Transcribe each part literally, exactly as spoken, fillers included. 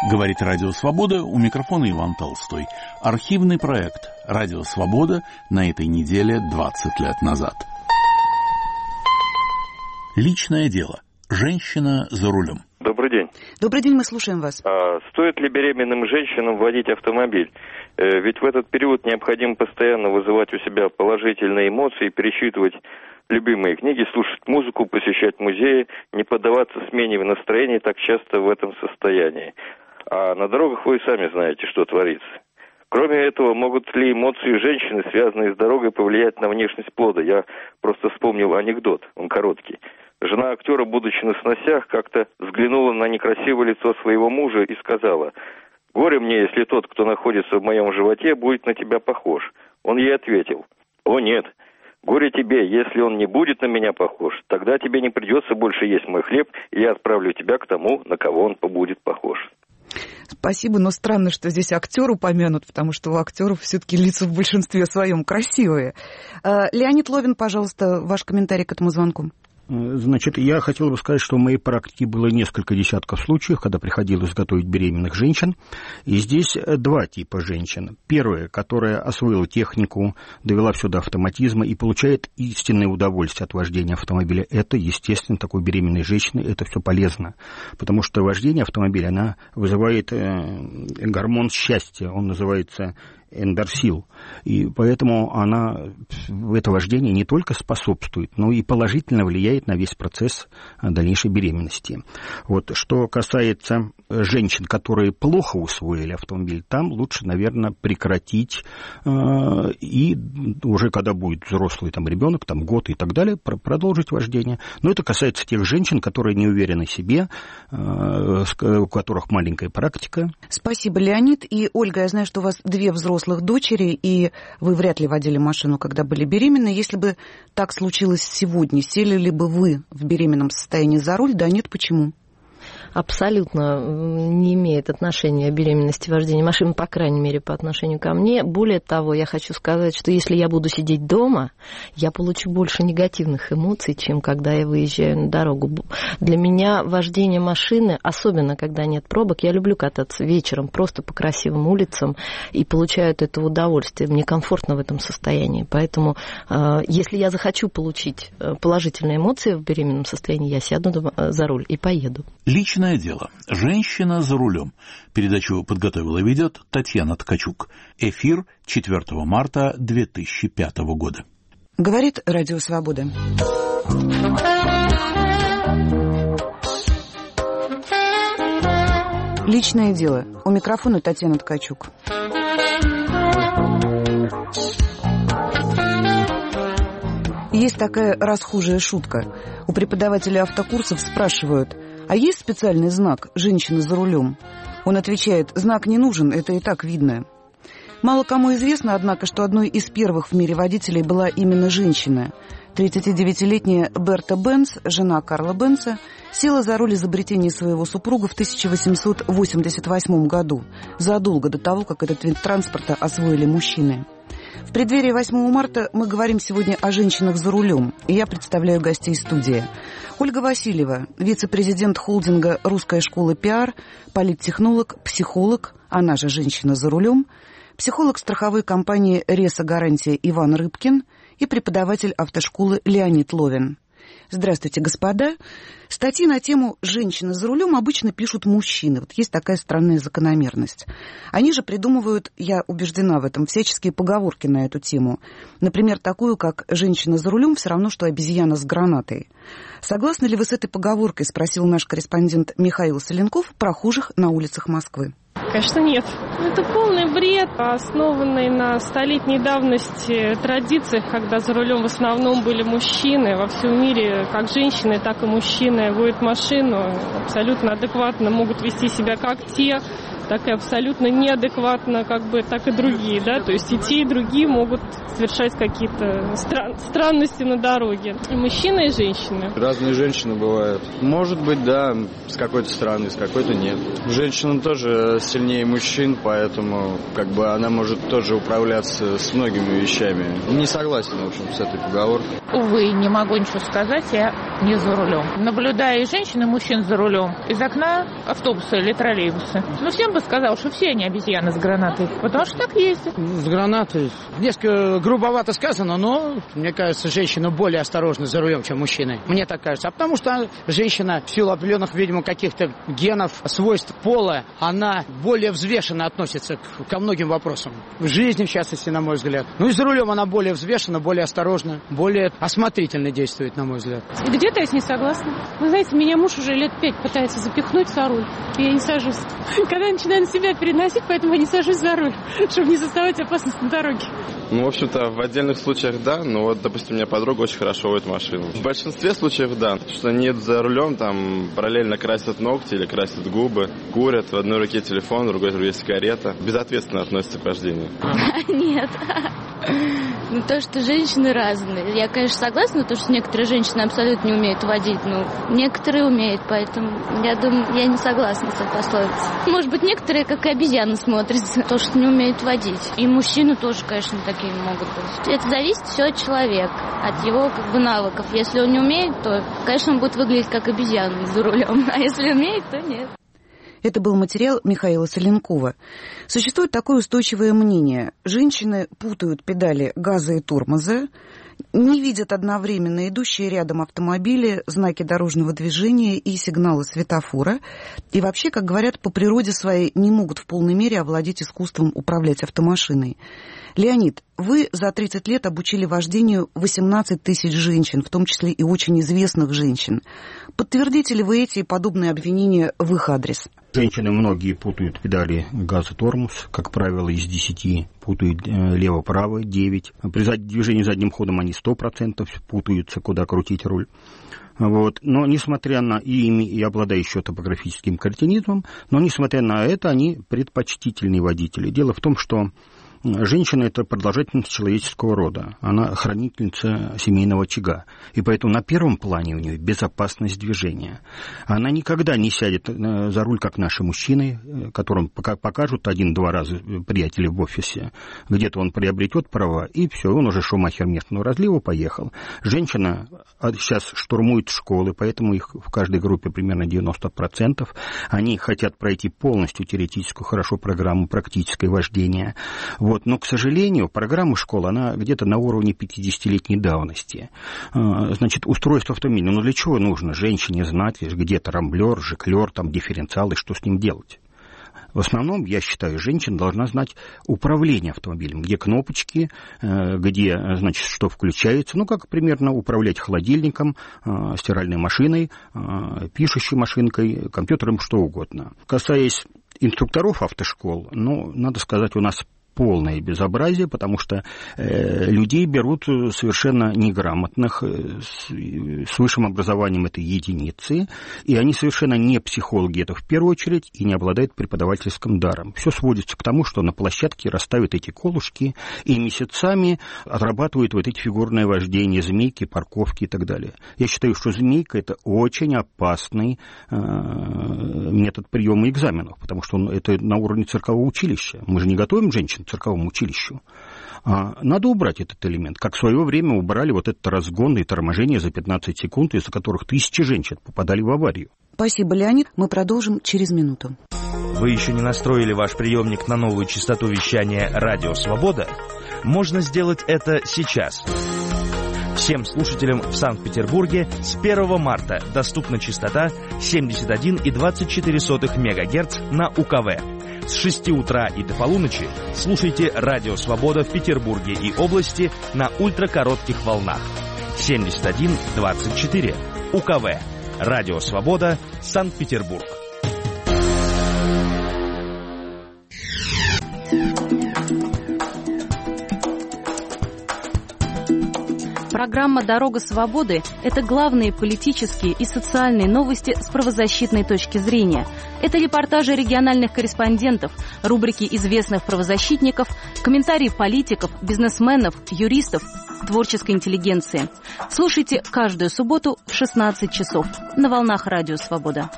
Говорит Радио Свобода, у микрофона Иван Толстой. Архивный проект Радио Свобода на этой неделе двадцать лет назад. Личное дело. Женщина за рулем. Добрый день. Добрый день, мы слушаем вас. А стоит ли беременным женщинам водить автомобиль? Э, ведь в этот период необходимо постоянно вызывать у себя положительные эмоции, пересчитывать любимые книги, слушать музыку, посещать музеи, не поддаваться смене настроения так часто в этом состоянии. А на дорогах вы сами знаете, что творится. Кроме этого, могут ли эмоции женщины, связанные с дорогой, повлиять на внешность плода? Я просто вспомнил анекдот, он короткий. Жена актера, будучи на сносях, как-то взглянула на некрасивое лицо своего мужа и сказала: «Горе мне, если тот, кто находится в моем животе, будет на тебя похож». Он ей ответил: «О нет, горе тебе, если он не будет на меня похож, тогда тебе не придется больше есть мой хлеб, и я отправлю тебя к тому, на кого он будет похож». Спасибо, но странно, что здесь актер упомянут, потому что у актеров все-таки лица в большинстве своем красивые. Леонид Ловин, пожалуйста, ваш комментарий к этому звонку. Значит, я хотел бы сказать, что в моей практике было несколько десятков случаев, когда приходилось готовить беременных женщин. И здесь два типа женщин. Первая, которая освоила технику, довела все до автоматизма и получает истинное удовольствие от вождения автомобиля. Это, естественно, такой беременной женщины, это все полезно. Потому что вождение автомобиля, она вызывает гормон счастья, он называется эндорфин. И поэтому она в это вождение не только способствует, но и положительно влияет на весь процесс дальнейшей беременности. Вот. Что касается женщин, которые плохо усвоили автомобиль, там лучше, наверное, прекратить э, и уже когда будет взрослый там, ребенок, там, год и так далее, продолжить вождение. Но это касается тех женщин, которые не уверены в себе, э, у которых маленькая практика. Спасибо, Леонид. И, Ольга, я знаю, что у вас две взрослых дочери, и вы вряд ли водили машину, когда были беременны. Если бы так случилось сегодня, сели ли бы вы в беременном состоянии за руль? Да, нет, почему? Абсолютно не имеет отношения беременности вождения машины, по крайней мере, по отношению ко мне. Более того, я хочу сказать, что если я буду сидеть дома, я получу больше негативных эмоций, чем когда я выезжаю на дорогу. Для меня вождение машины, особенно когда нет пробок, я люблю кататься вечером просто по красивым улицам и получаю от этого удовольствие. Мне комфортно в этом состоянии. Поэтому, если я захочу получить положительные эмоции в беременном состоянии, я сяду за руль и поеду. Личное дело. Женщина за рулем. Передачу подготовила и ведет Татьяна Ткачук. Эфир четвёртого марта две тысячи пятого года. Говорит Радио Свобода. Личное дело. У микрофона Татьяна Ткачук. Есть такая расхожая шутка. У преподавателей автокурсов спрашивают: а есть специальный знак «женщина за рулем»? Он отвечает: знак не нужен, это и так видно. Мало кому известно, однако, что одной из первых в мире водителей была именно женщина. тридцатидевятилетняя Берта Бенц, жена Карла Бенца, села за руль изобретения своего супруга в тысяча восемьсот восемьдесят восьмом году, задолго до того, как этот вид транспорта освоили мужчины. В преддверии восьмого марта мы говорим сегодня о женщинах за рулем, и я представляю гостей студии. Ольга Васильева, вице-президент холдинга «Русская школа пиар», политтехнолог, психолог, она же женщина за рулем, психолог страховой компании «Реса Гарантия» Иван Рыбкин и преподаватель автошколы Леонид Ловин. Здравствуйте, господа. Статьи на тему «Женщина за рулем» обычно пишут мужчины. Вот есть такая странная закономерность. Они же придумывают, я убеждена в этом, всяческие поговорки на эту тему. Например, такую, как «женщина за рулем все равно, что обезьяна с гранатой». Согласны ли вы с этой поговоркой, спросил наш корреспондент Михаил Соленков, прохожих на улицах Москвы. Конечно, нет. Это полный бред, основанный на столетней давности традициях, когда за рулем в основном были мужчины. Во всем мире как женщины, так и мужчины водят машину, абсолютно адекватно могут вести себя как те, так и абсолютно неадекватно, как бы, так и другие, да, то есть и те, и другие могут совершать какие-то стран- странности на дороге. И мужчины, и женщины. Разные женщины бывают. Может быть, да, с какой-то стороны, с какой-то нет. Женщина тоже сильнее мужчин, поэтому как бы она может тоже управляться с многими вещами. Не согласен, в общем, с этой поговоркой. Увы, не могу ничего сказать, я не за рулем. Наблюдаю и женщин, и мужчин за рулем. Из окна автобуса или троллейбуса. Ну, всем бы сказал, что все они обезьяны с гранатой, потому что так ездят. С гранатой. Несколько грубовато сказано, но, мне кажется, женщина более осторожна за рулем, чем мужчины. Мне так кажется. А потому что женщина в силу определенных, видимо, каких-то генов, свойств пола, она более взвешенно относится к, ко многим вопросам. В жизни, в частности, на мой взгляд. Ну и за рулем она более взвешена, более осторожна, более осмотрительно действует, на мой взгляд. Где-то я с ней согласна. Вы знаете, меня муж уже лет пять пытается запихнуть за руль, и я не сажусь. Когда я начинаю на себя переносить, поэтому я не сажусь за руль, чтобы не создавать опасность на дороге. Ну, в общем-то, в отдельных случаях да, но вот, допустим, у меня подруга очень хорошо водит машину. В большинстве случаев да, что нет за рулем, там параллельно красят ногти или красят губы, курят, в одной руке телефон, в другой руке сигарета. Безответственно относятся к вождению. Нет. Ну, то, что женщины разные. Я, конечно, согласна, то, что некоторые женщины абсолютно не умеют водить, но некоторые умеют, поэтому я думаю, я не согласна с этой пословицей. Может быть, некоторые, как и обезьяны, смотрятся, то, что не умеют водить. И мужчины тоже, конечно, такие могут быть. Это зависит все от человека, от его, как бы, навыков. Если он не умеет, то, конечно, он будет выглядеть как обезьяна за рулем, а если умеет, то нет. Это был материал Михаила Соленкова. Существует такое устойчивое мнение. Женщины путают педали газа и тормоза, не видят одновременно идущие рядом автомобили, знаки дорожного движения и сигналы светофора. И вообще, как говорят, по природе своей не могут в полной мере овладеть искусством управлять автомашиной. Леонид, вы за тридцать лет обучили вождению восемнадцать тысяч женщин, в том числе и очень известных женщин. Подтвердите ли вы эти и подобные обвинения в их адрес? Женщины многие путают педали газ и тормоз, как правило, из десяти путают лево-право, девять. При движении задним ходом они сто процентов путаются, куда крутить руль. Вот. Но несмотря на и, и обладающие топографическим кретинизмом, но несмотря на это, они предпочтительные водители. Дело в том, что женщина – это продолжательница человеческого рода. Она хранительница семейного очага. И поэтому на первом плане у нее безопасность движения. Она никогда не сядет за руль, как наши мужчины, которым покажут один-два раза приятели в офисе. Где-то он приобретет права, и все, он уже шумахер местного разлива, поехал. Женщина сейчас штурмует школы, поэтому их в каждой группе примерно девяносто процентов. Они хотят пройти полностью теоретическую, хорошо, программу практическое вождение. Вот. Но, к сожалению, программа школы, она где-то на уровне пятидесятилетней давности. Значит, устройство автомобиля, ну для чего нужно женщине знать, где трамблер, жиклер, там, дифференциал и что с ним делать? В основном, я считаю, женщина должна знать управление автомобилем, где кнопочки, где, значит, что включается, ну, как примерно управлять холодильником, стиральной машиной, пишущей машинкой, компьютером, что угодно. Касаясь инструкторов автошкол, ну, надо сказать, у нас полное безобразие, потому что э, людей берут совершенно неграмотных, э, с, с высшим образованием этой единицы, и они совершенно не психологи, это в первую очередь, и не обладают преподавательским даром. Все сводится к тому, что на площадке расставят эти колышки и месяцами отрабатывают вот эти фигурные вождения, змейки, парковки и так далее. Я считаю, что змейка – это очень опасный э, метод приема экзаменов, потому что он, это на уровне циркового училища. Мы же не готовим женщин к цирковому училищу. Надо убрать этот элемент, как в свое время убрали вот этот разгон и торможение за пятнадцать секунд, из-за которых тысячи женщин попадали в аварию. Спасибо, Леонид. Мы продолжим через минуту. Вы еще не настроили ваш приемник на новую частоту вещания «Радио Свобода»? Можно сделать это сейчас. Всем слушателям в Санкт-Петербурге с первого марта доступна частота семьдесят один и двадцать четыре сотых мегагерц на У Ка В. С шести утра и до полуночи слушайте «Радио Свобода» в Петербурге и области на ультракоротких волнах. семьдесят один двадцать четыре У Ка В. «Радио Свобода», Санкт-Петербург. Программа «Дорога свободы» — это главные политические и социальные новости с правозащитной точки зрения. Это репортажи региональных корреспондентов, рубрики известных правозащитников, комментарии политиков, бизнесменов, юристов, творческой интеллигенции. Слушайте каждую субботу в шестнадцать часов на волнах Радио Свобода.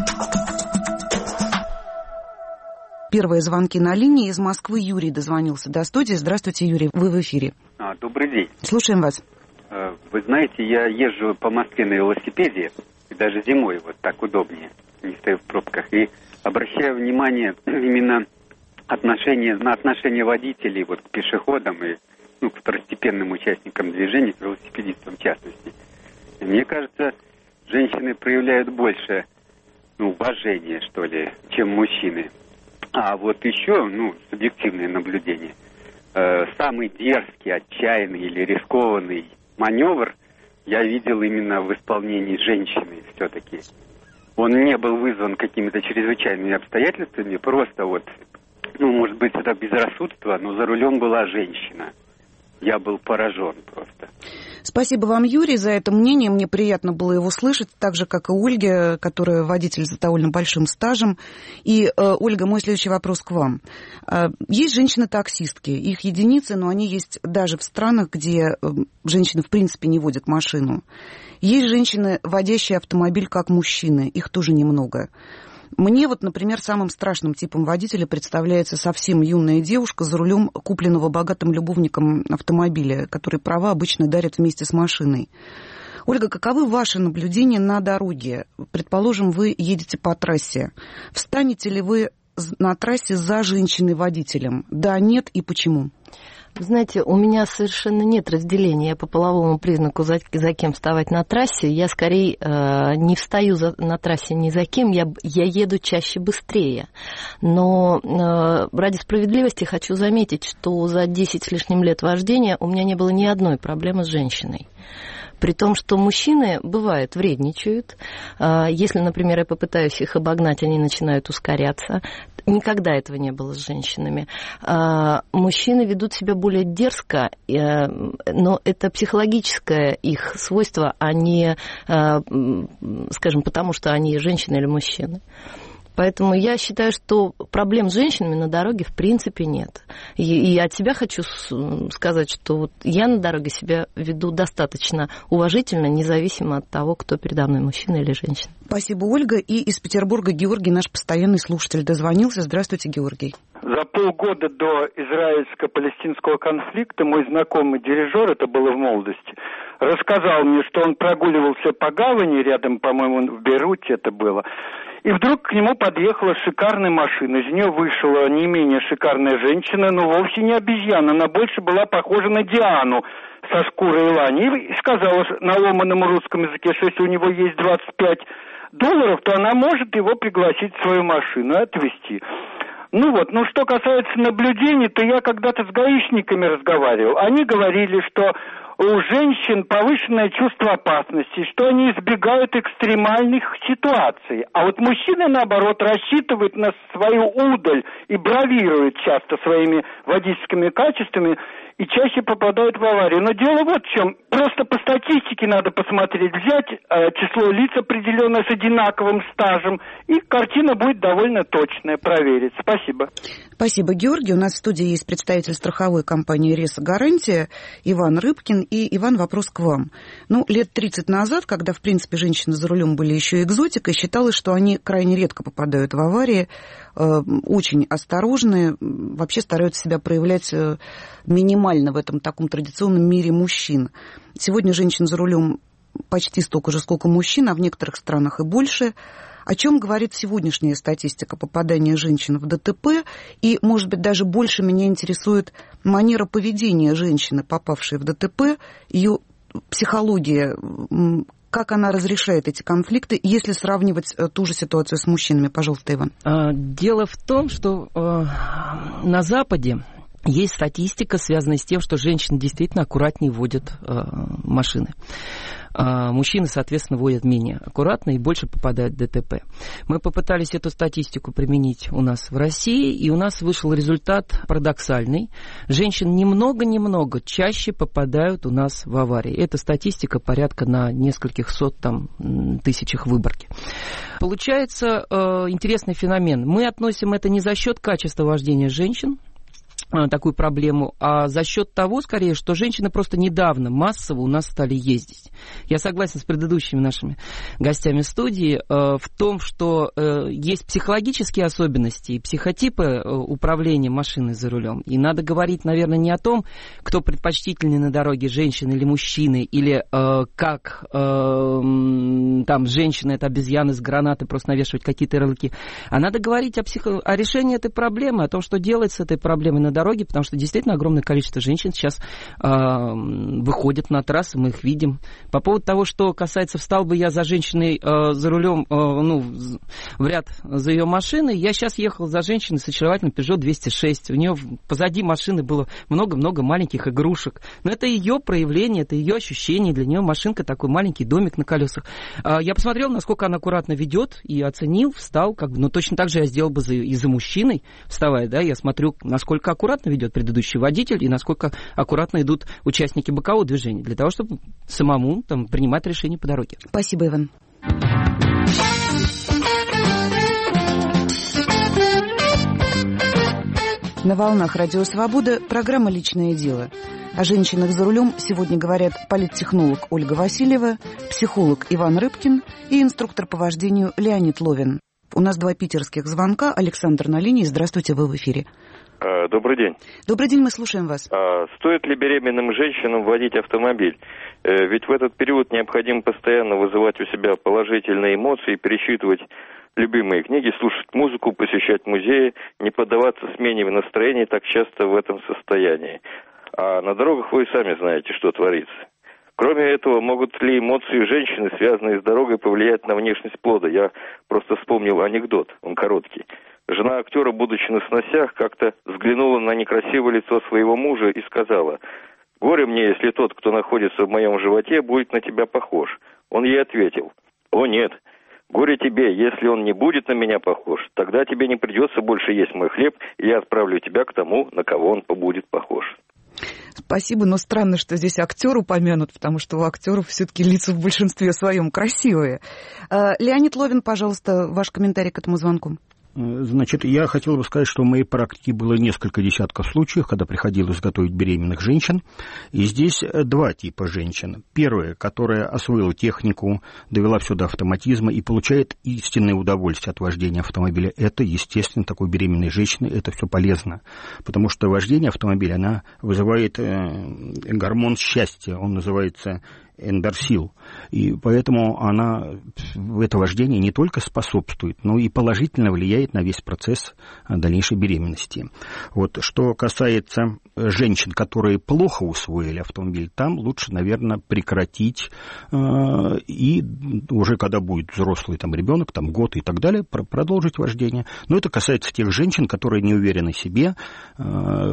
Первые звонки на линии. Из Москвы Юрий дозвонился до студии. Здравствуйте, Юрий, вы в эфире. А, добрый день. Слушаем вас. Вы знаете, я езжу по Москве на велосипеде, и даже зимой вот так удобнее, не стою в пробках. И обращаю внимание именно отношение, на отношение водителей вот, к пешеходам и ну, к второстепенным участникам движения, к велосипедистам в частности. И мне кажется, женщины проявляют больше ну, уважения, что ли, чем мужчины. А вот еще, ну, субъективное наблюдение, э, самый дерзкий, отчаянный или рискованный маневр я видел именно в исполнении женщины все-таки. Он не был вызван какими-то чрезвычайными обстоятельствами, просто вот, ну, может быть, это безрассудство, но за рулем была женщина. Я был поражен просто. Спасибо вам, Юрий, за это мнение. Мне приятно было его слышать, так же, как и Ольге, которая водитель с довольно большим стажем. И, э, Ольга, мой следующий вопрос к вам. Э, есть женщины-таксистки, их единицы, но они есть даже в странах, где э, женщины в принципе не водят машину. Есть женщины, водящие автомобиль как мужчины, их тоже немного. Мне вот, например, самым страшным типом водителя представляется совсем юная девушка за рулем купленного богатым любовником автомобиля, который права обычно дарят вместе с машиной. Ольга, каковы ваши наблюдения на дороге? Предположим, вы едете по трассе. Встанете ли вы на трассе за женщиной-водителем? Да, нет и почему? Знаете, у меня совершенно нет разделения по половому признаку, за, за кем вставать на трассе. Я скорее э, не встаю за, на трассе ни за кем, я, я еду чаще быстрее. Но э, ради справедливости хочу заметить, что за десять с лишним лет вождения у меня не было ни одной проблемы с женщиной. При том, что мужчины, бывает, вредничают. Если, например, я попытаюсь их обогнать, они начинают ускоряться. Никогда этого не было с женщинами. Мужчины ведут себя более дерзко, но это психологическое их свойство, а не, скажем, потому что они женщины или мужчины. Поэтому я считаю, что проблем с женщинами на дороге в принципе нет. И, и от себя хочу сказать, что вот я на дороге себя веду достаточно уважительно, независимо от того, кто передо мной, мужчина или женщина. Спасибо, Ольга. И из Петербурга Георгий, наш постоянный слушатель, дозвонился. Здравствуйте, Георгий. За полгода до израильско-палестинского конфликта мой знакомый дирижер, это было в молодости, рассказал мне, что он прогуливался по гавани, рядом, по-моему, в Бейруте это было, и вдруг к нему подъехала шикарная машина. Из нее вышла не менее шикарная женщина, но вовсе не обезьяна. Она больше была похожа на Диану со шкурой лани. И сказала на ломаном русском языке, что если у него есть двадцать пять долларов, то она может его пригласить в свою машину и отвезти. Ну вот, ну что касается наблюдений, то я когда-то с гаишниками разговаривал. Они говорили, что у женщин повышенное чувство опасности, что они избегают экстремальных ситуаций. А вот мужчины, наоборот, рассчитывают на свою удаль и бравируют часто своими водительскими качествами и чаще попадают в аварию. Но дело вот в чем. Просто по статистике надо посмотреть, взять э, число лиц определенное с одинаковым стажем, и картина будет довольно точная, проверить. Спасибо. Спасибо, Георгий. У нас в студии есть представитель страховой компании «Реса Гарантия» Иван Рыбкин. И, Иван, вопрос к вам. Ну, лет тридцать назад, когда, в принципе, женщины за рулем были еще экзотикой, считалось, что они крайне редко попадают в аварии, э, очень осторожны, вообще стараются себя проявлять э, минимально в этом таком традиционном мире мужчин. Сегодня женщин за рулем почти столько же, сколько мужчин, а в некоторых странах и больше. О чем говорит сегодняшняя статистика попадания женщин в ДТП? И, может быть, даже больше меня интересует манера поведения женщины, попавшей в ДТП, ее психология, как она разрешает эти конфликты, если сравнивать ту же ситуацию с мужчинами. Пожалуйста, Иван. Дело в том, что на Западе есть статистика, связанная с тем, что женщины действительно аккуратнее водят э, машины. А мужчины, соответственно, водят менее аккуратно и больше попадают в ДТП. Мы попытались эту статистику применить у нас в России, и у нас вышел результат парадоксальный. Женщин немного-немного чаще попадают у нас в аварии. Эта статистика порядка на нескольких сот там, тысячах Выборге. Получается э, интересный феномен. Мы относим это не за счет качества вождения женщин, такую проблему, а за счет того, скорее, что женщины просто недавно массово у нас стали ездить. Я согласен с предыдущими нашими гостями студии э, в том, что э, есть психологические особенности и психотипы э, управления машиной за рулем. И надо говорить, наверное, не о том, кто предпочтительнее на дороге, женщины или мужчины, или э, как э, там женщина — это обезьяны с гранатой, просто навешивать какие-то ярлыки. А надо говорить о, психо... о решении этой проблемы, о том, что делать с этой проблемой на дороге, потому что действительно огромное количество женщин сейчас э, выходят на трассы, мы их видим. По поводу того, что касается, встал бы я за женщиной э, за рулем, э, ну, в ряд за ее машиной, я сейчас ехал за женщиной с очаровательным Peugeot двести шесть. У нее позади машины было много-много маленьких игрушек. Но это ее проявление, это ее ощущение. Для нее машинка такой маленький домик на колесах. Э, я посмотрел, насколько она аккуратно ведет, и оценил, встал, как бы, но точно так же я сделал бы за, и за мужчиной, вставая, да, я смотрю, насколько аккуратно ведет предыдущий водитель и насколько аккуратно идут участники бокового движения, для того, чтобы самому там, принимать решения по дороге. Спасибо, Иван. На волнах Радио Свобода программа «Личное дело». О женщинах за рулем сегодня говорят политтехнолог Ольга Васильева, психолог Иван Рыбкин и инструктор по вождению Леонид Ловин. У нас два питерских звонка. Александр на линии. Здравствуйте, вы в эфире. Добрый день. Добрый день, мы слушаем вас. Стоит ли беременным женщинам водить автомобиль? Ведь в этот период необходимо постоянно вызывать у себя положительные эмоции, пересчитывать любимые книги, слушать музыку, посещать музеи, не поддаваться смене настроения так часто в этом состоянии. А на дорогах вы сами знаете, что творится. Кроме этого, могут ли эмоции женщины, связанные с дорогой, повлиять на внешность плода? Я просто вспомнил анекдот, он короткий. Жена актера, будучи на сносях, как-то взглянула на некрасивое лицо своего мужа и сказала: «Горе мне, если тот, кто находится в моем животе, будет на тебя похож». Он ей ответил: «О нет, горе тебе, если он не будет на меня похож, тогда тебе не придется больше есть мой хлеб, и я отправлю тебя к тому, на кого он будет похож». Спасибо, но странно, что здесь актер упомянут, потому что у актеров все-таки лица в большинстве своем красивые. Леонид Ловин, пожалуйста, ваш комментарий к этому звонку. Значит, я хотел бы сказать, что в моей практике было несколько десятков случаев, когда приходилось готовить беременных женщин. И здесь два типа женщин. Первая, которая освоила технику, довела все до автоматизма и получает истинное удовольствие от вождения автомобиля. Это, естественно, такой беременной женщины, это все полезно. Потому что вождение автомобиля, она вызывает гормон счастья, он называется эндорфин. И поэтому она в это вождение не только способствует, но и положительно влияет на весь процесс дальнейшей беременности. Вот, что касается женщин, которые плохо усвоили автомобиль, там лучше, наверное, прекратить э, и уже когда будет взрослый там, ребенок, там, год и так далее, про- продолжить вождение. Но это касается тех женщин, которые не уверены в себе, э,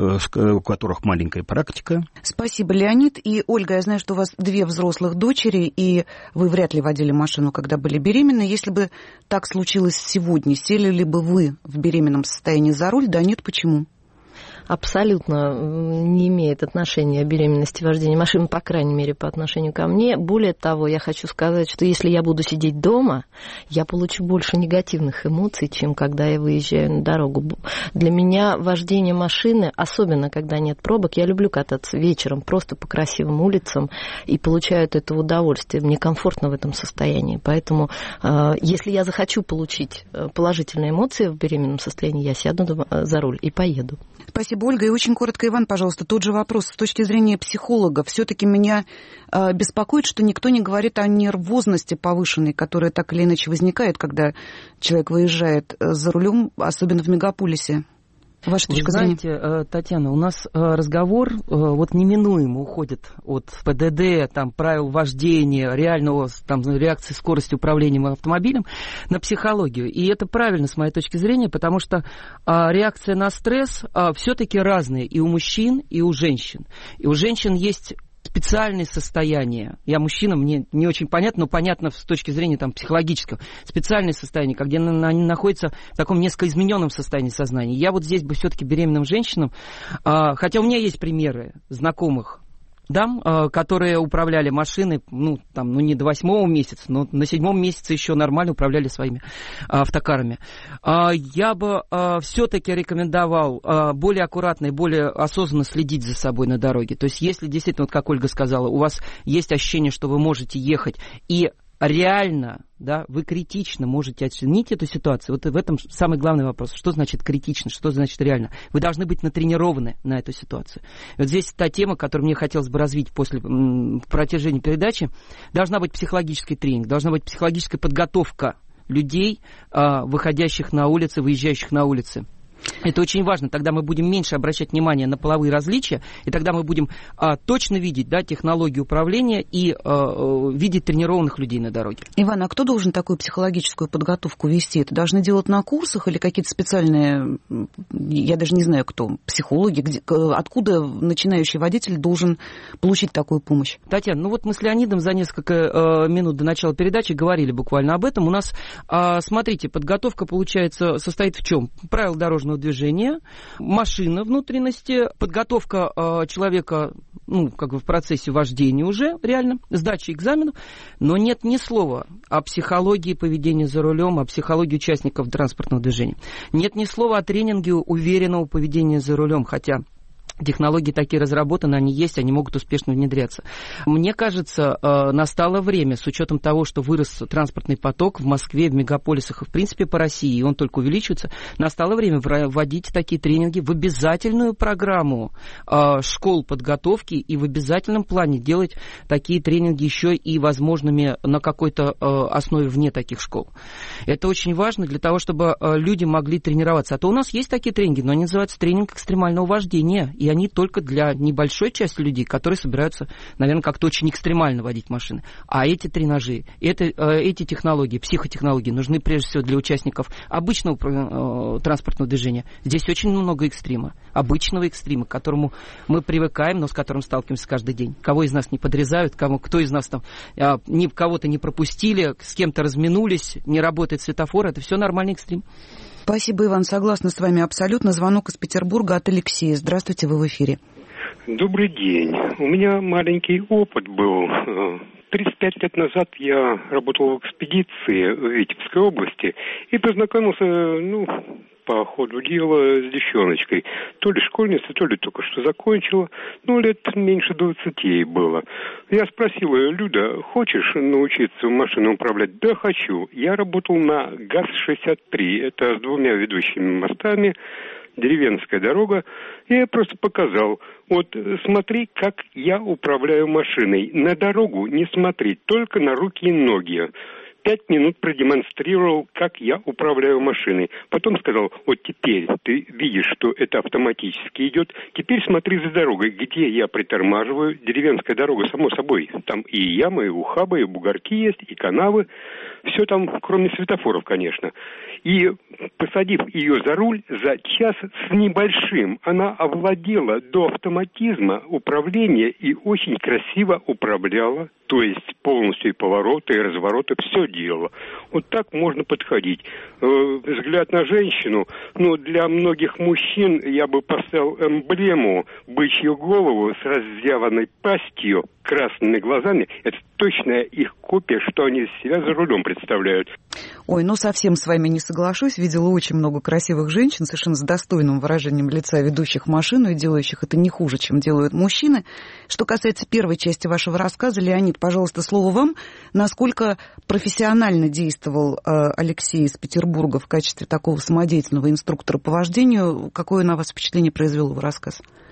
у которых маленькая практика. Спасибо, Леонид. И, Ольга, я знаю, что у вас две взрослых дочери, и вы вряд ли водили машину, когда были беременны. Если бы так случилось сегодня, сели ли бы вы в беременном состоянии за руль? Да, нет, почему? Абсолютно не имеет отношения беременности вождения машины, по крайней мере, по отношению ко мне. Более того, я хочу сказать, что если я буду сидеть дома, я получу больше негативных эмоций, чем когда я выезжаю на дорогу. Для меня вождение машины, особенно когда нет пробок, я люблю кататься вечером просто по красивым улицам и получаю от этого удовольствие. Мне комфортно в этом состоянии. Поэтому, если я захочу получить положительные эмоции в беременном состоянии, я сяду за руль и поеду. Спасибо, Ольга. И очень коротко, Иван, пожалуйста, тот же вопрос. С точки зрения психолога, все-таки меня э, беспокоит, что никто не говорит о нервозности повышенной, которая так или иначе возникает, когда человек выезжает за рулем, особенно в мегаполисе. Ваша точка Вы знаете, зрения? Татьяна, у нас разговор вот неминуемо уходит от ПДД, там, правил вождения, реального там, реакции скорости управления автомобилем на психологию. И это правильно, с моей точки зрения, потому что реакция на стресс все-таки разная и у мужчин, и у женщин. И у женщин есть специальные состояния. Я мужчина, мне не очень понятно, но понятно с точки зрения там, психологического. Специальные состояния, где они находятся в таком несколько измененном состоянии сознания. Я вот здесь бы все-таки беременным женщинам, хотя у меня есть примеры знакомых дам, которые управляли машиной, ну, там, ну, не до восьмого месяца, но на седьмом месяце еще нормально управляли своими автокарами. Я бы все-таки рекомендовал более аккуратно и более осознанно следить за собой на дороге. То есть, если действительно, вот как Ольга сказала, у вас есть ощущение, что вы можете ехать и реально, да, вы критично можете оценить эту ситуацию. Вот в этом самый главный вопрос. Что значит критично, что значит реально? Вы должны быть натренированы на эту ситуацию. И вот здесь та тема, которую мне хотелось бы развить после м, протяжения передачи. Должна быть психологический тренинг, должна быть психологическая подготовка людей, э, выходящих на улицы, выезжающих на улицы. Это очень важно, тогда мы будем меньше обращать внимание на половые различия, и тогда мы будем а, точно видеть, да, технологии управления и а, видеть тренированных людей на дороге. Иван, а кто должен такую психологическую подготовку вести? Это должны делать на курсах или какие-то специальные, я даже не знаю кто, психологи, где, откуда начинающий водитель должен получить такую помощь? Татьяна, ну вот мы с Леонидом за несколько а, минут до начала передачи говорили буквально об этом. У нас, а, смотрите, подготовка, получается, состоит в чем? Правила дорожного движения, машина внутренности, подготовка э, человека, ну, как бы в процессе вождения уже, реально, сдача экзаменов, но нет ни слова о психологии поведения за рулем, о психологии участников транспортного движения. Нет ни слова о тренинге уверенного поведения за рулем, хотя технологии такие разработаны, они есть, они могут успешно внедряться. Мне кажется, настало время, с учетом того, что вырос транспортный поток в Москве, в мегаполисах и, в принципе, по России, и он только увеличивается, настало время вводить такие тренинги в обязательную программу школ подготовки и в обязательном плане делать такие тренинги еще и возможными на какой-то основе вне таких школ. Это очень важно для того, чтобы люди могли тренироваться. А то у нас есть такие тренинги, но они называются тренинг экстремального вождения, и они только для небольшой части людей, которые собираются, наверное, как-то очень экстремально водить машины. А эти тренажи, это, эти технологии, психотехнологии нужны прежде всего для участников обычного э, транспортного движения. Здесь очень много экстрима, обычного экстрима, к которому мы привыкаем, но с которым сталкиваемся каждый день. Кого из нас не подрезают, кому, кто из нас там э, не, кого-то не пропустили, с кем-то разминулись, не работает светофор, это все нормальный экстрим. Спасибо, Иван, согласна с вами абсолютно. Звонок из Петербурга от Алексея. Здравствуйте, вы в эфире. Добрый день. У меня маленький опыт был. тридцать пять лет назад я работал в экспедиции в Витебской области и познакомился, ну, по ходу дела с девчоночкой. То ли школьница, то ли только что закончила. Ну, лет меньше двадцати ей было. Я спросил ее: Люда, хочешь научиться машину управлять? Да, хочу. Я работал на ГАЗ шестьдесят три. Это с двумя ведущими мостами. Деревенская дорога. Я просто показал. Вот смотри, как я управляю машиной. На дорогу не смотри, только на руки и ноги. Пять минут продемонстрировал, как я управляю машиной. Потом сказал: вот теперь ты видишь, что это автоматически идет. Теперь смотри за дорогой, где я притормаживаю. Деревенская дорога, само собой. Там и ямы, и ухабы, и бугорки есть, и канавы. Все там, кроме светофоров, конечно. И посадив ее за руль, за час с небольшим, она овладела до автоматизма управления и очень красиво управляла. То есть полностью и повороты, и развороты, все делала. Вот так можно подходить. Взгляд на женщину, ну, для многих мужчин я бы поставил эмблему бычью голову с разъяванной пастью, красными глазами. Это точная их копия, что они из себя за рулем представляют. Ой, ну совсем с вами не соглашусь. Видела очень много красивых женщин, совершенно с достойным выражением лица, ведущих машину и делающих это не хуже, чем делают мужчины. Что касается первой части вашего рассказа, Леонид, пожалуйста, слово вам. Насколько профессионально действовал э, Алексей из Петербурга в качестве такого самодеятельного инструктора по вождению? Какое на вас впечатление произвел его рассказ?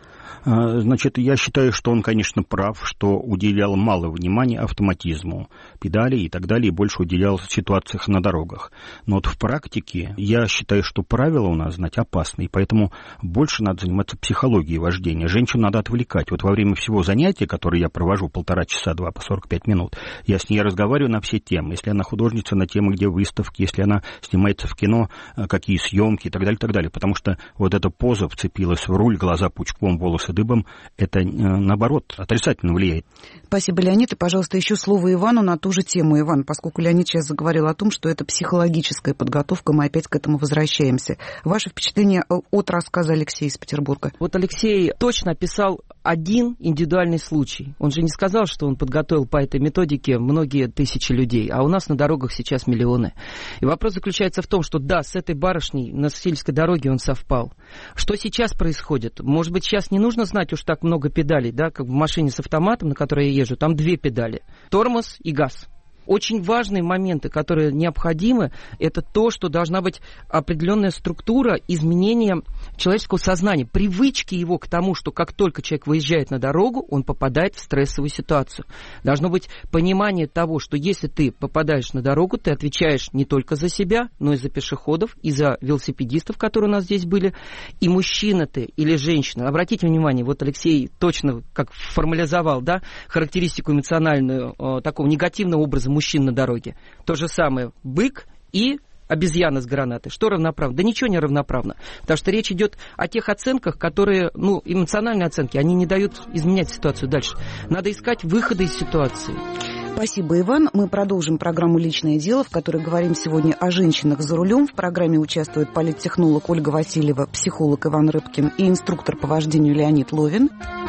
Значит, я считаю, что он, конечно, прав, что уделял мало внимания автоматизму, педали и так далее, и больше уделял в ситуациях на дорогах. Но вот в практике я считаю, что правила у нас, знать, опасны, и поэтому больше надо заниматься психологией вождения. Женщину надо отвлекать. Вот во время всего занятия, которое я провожу полтора часа, два по сорок пять минут, я с ней разговариваю на все темы. Если она художница, на темы, где выставки, если она снимается в кино, какие съемки и так далее, и так далее. Потому что вот эта поза вцепилась в руль, глаза пучком, волосы дыбом, это, наоборот, отрицательно влияет. Спасибо, Леонид. И, пожалуйста, еще слово Ивану на ту же тему. Иван, поскольку Леонид сейчас заговорил о том, что это психологическая подготовка, мы опять к этому возвращаемся. Ваше впечатление от рассказа Алексея из Петербурга? Вот Алексей точно описал один индивидуальный случай. Он же не сказал, что он подготовил по этой методике многие тысячи людей, а у нас на дорогах сейчас миллионы. И вопрос заключается в том, что да, с этой барышней на сельской дороге он совпал. Что сейчас происходит? Может быть, сейчас не нужно знать уж так много педалей, да, как в машине с автоматом, на которой я езжу, там две педали. Тормоз и газ. Очень важные моменты, которые необходимы, это то, что должна быть определенная структура изменения человеческого сознания, привычки его к тому, что как только человек выезжает на дорогу, он попадает в стрессовую ситуацию. Должно быть понимание того, что если ты попадаешь на дорогу, ты отвечаешь не только за себя, но и за пешеходов, и за велосипедистов, которые у нас здесь были, и мужчина ты или женщина. Обратите внимание, вот Алексей точно как формализовал, да, характеристику эмоциональную э, такого негативного образа мужчин на дороге. То же самое бык и обезьяна с гранатой. Что равноправно? Да ничего не равноправно. Потому что речь идет о тех оценках, которые, ну, эмоциональные оценки, они не дают изменять ситуацию дальше. Надо искать выходы из ситуации. Спасибо, Иван. Мы продолжим программу «Личное дело», в которой говорим сегодня о женщинах за рулем. В программе участвуют политтехнолог Ольга Васильева, психолог Иван Рыбкин и инструктор по вождению Леонид Ловин.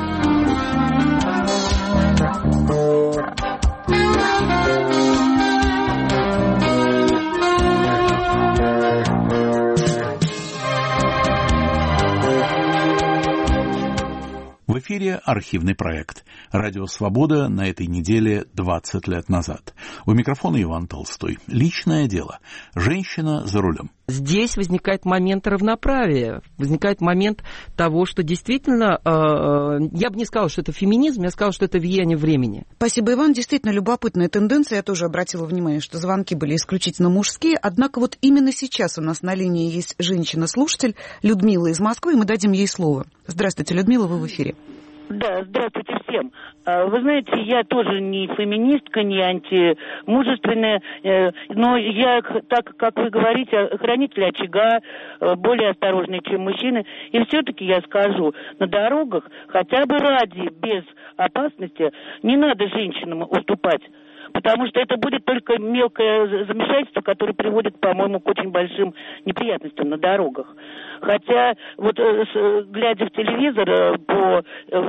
В эфире архивный проект «Радио Свобода» на этой неделе двадцать лет назад. У микрофона Иван Толстой. Личное дело. Женщина за рулем. Здесь возникает момент равноправия, возникает момент того, что действительно, э, я бы не сказала, что это феминизм, я сказала, что это влияние времени. Спасибо, Иван. Действительно любопытная тенденция. Я тоже обратила внимание, что звонки были исключительно мужские. Однако вот именно сейчас у нас на линии есть женщина-слушатель Людмила из Москвы, и мы дадим ей слово. Здравствуйте, Людмила, вы в эфире. Да, здравствуйте всем. Вы знаете, я тоже не феминистка, не антимужественная, но я, так как вы говорите, хранитель очага, более осторожный, чем мужчины. И все-таки я скажу, на дорогах хотя бы ради, без опасности, не надо женщинам уступать. Потому что это будет только мелкое замешательство, которое приводит, по-моему, к очень большим неприятностям на дорогах. Хотя, вот глядя в телевизор по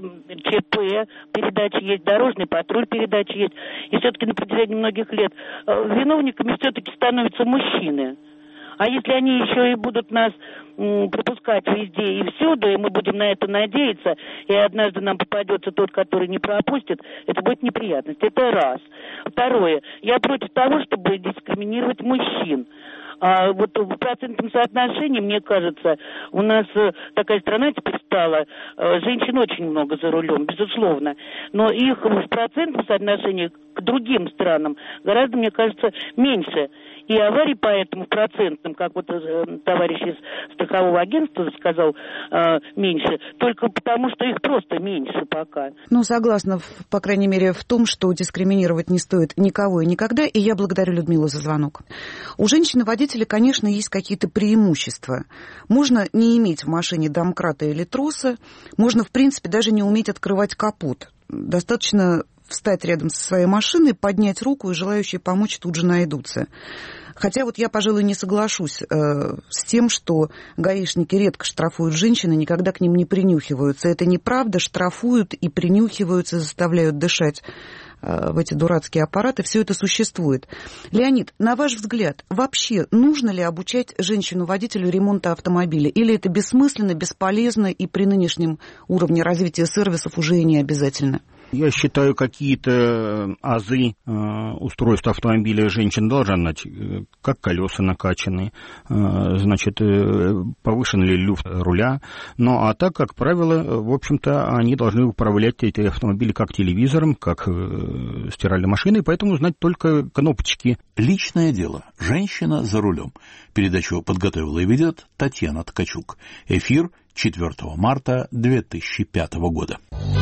ЧП, передачи есть, дорожный патруль передачи есть, и все-таки на протяжении многих лет виновниками все-таки становятся мужчины. А если они еще и будут нас м, пропускать везде и всюду, и мы будем на это надеяться, и однажды нам попадется тот, который не пропустит, это будет неприятность. Это раз. Второе. Я против того, чтобы дискриминировать мужчин. А вот в процентном соотношении, мне кажется, у нас такая страна теперь стала, женщин очень много за рулем, безусловно, но их в процентном соотношении к другим странам гораздо, мне кажется, меньше. И аварий поэтому в процентном, как вот товарищ из страхового агентства сказал, меньше, только потому, что их просто меньше пока. Ну, согласна, по крайней мере, в том, что дискриминировать не стоит никого и никогда, и я благодарю Людмилу за звонок. У женщины-водителя, конечно, есть какие-то преимущества. Можно не иметь в машине домкрата или троса, можно, в принципе, даже не уметь открывать капот. Достаточно встать рядом со своей машиной, поднять руку, и желающие помочь тут же найдутся. Хотя вот я, пожалуй, не соглашусь э, с тем, что гаишники редко штрафуют женщин и никогда к ним не принюхиваются. Это неправда, штрафуют и принюхиваются, заставляют дышать э, в эти дурацкие аппараты. Все это существует. Леонид, на ваш взгляд, вообще нужно ли обучать женщину-водителю ремонта автомобиля? Или это бессмысленно, бесполезно и при нынешнем уровне развития сервисов уже и не обязательно? Я считаю, какие-то азы э, устройства автомобиля женщин должна знать, э, как колеса накачаны, э, значит, э, повышен ли люфт руля. Ну, а так, как правило, в общем-то, они должны управлять эти автомобили как телевизором, как э, стиральной машиной, поэтому знать только кнопочки. Личное дело. Женщина за рулем. Передачу подготовила и ведет Татьяна Ткачук. Эфир четвёртого марта две тысячи пятого года.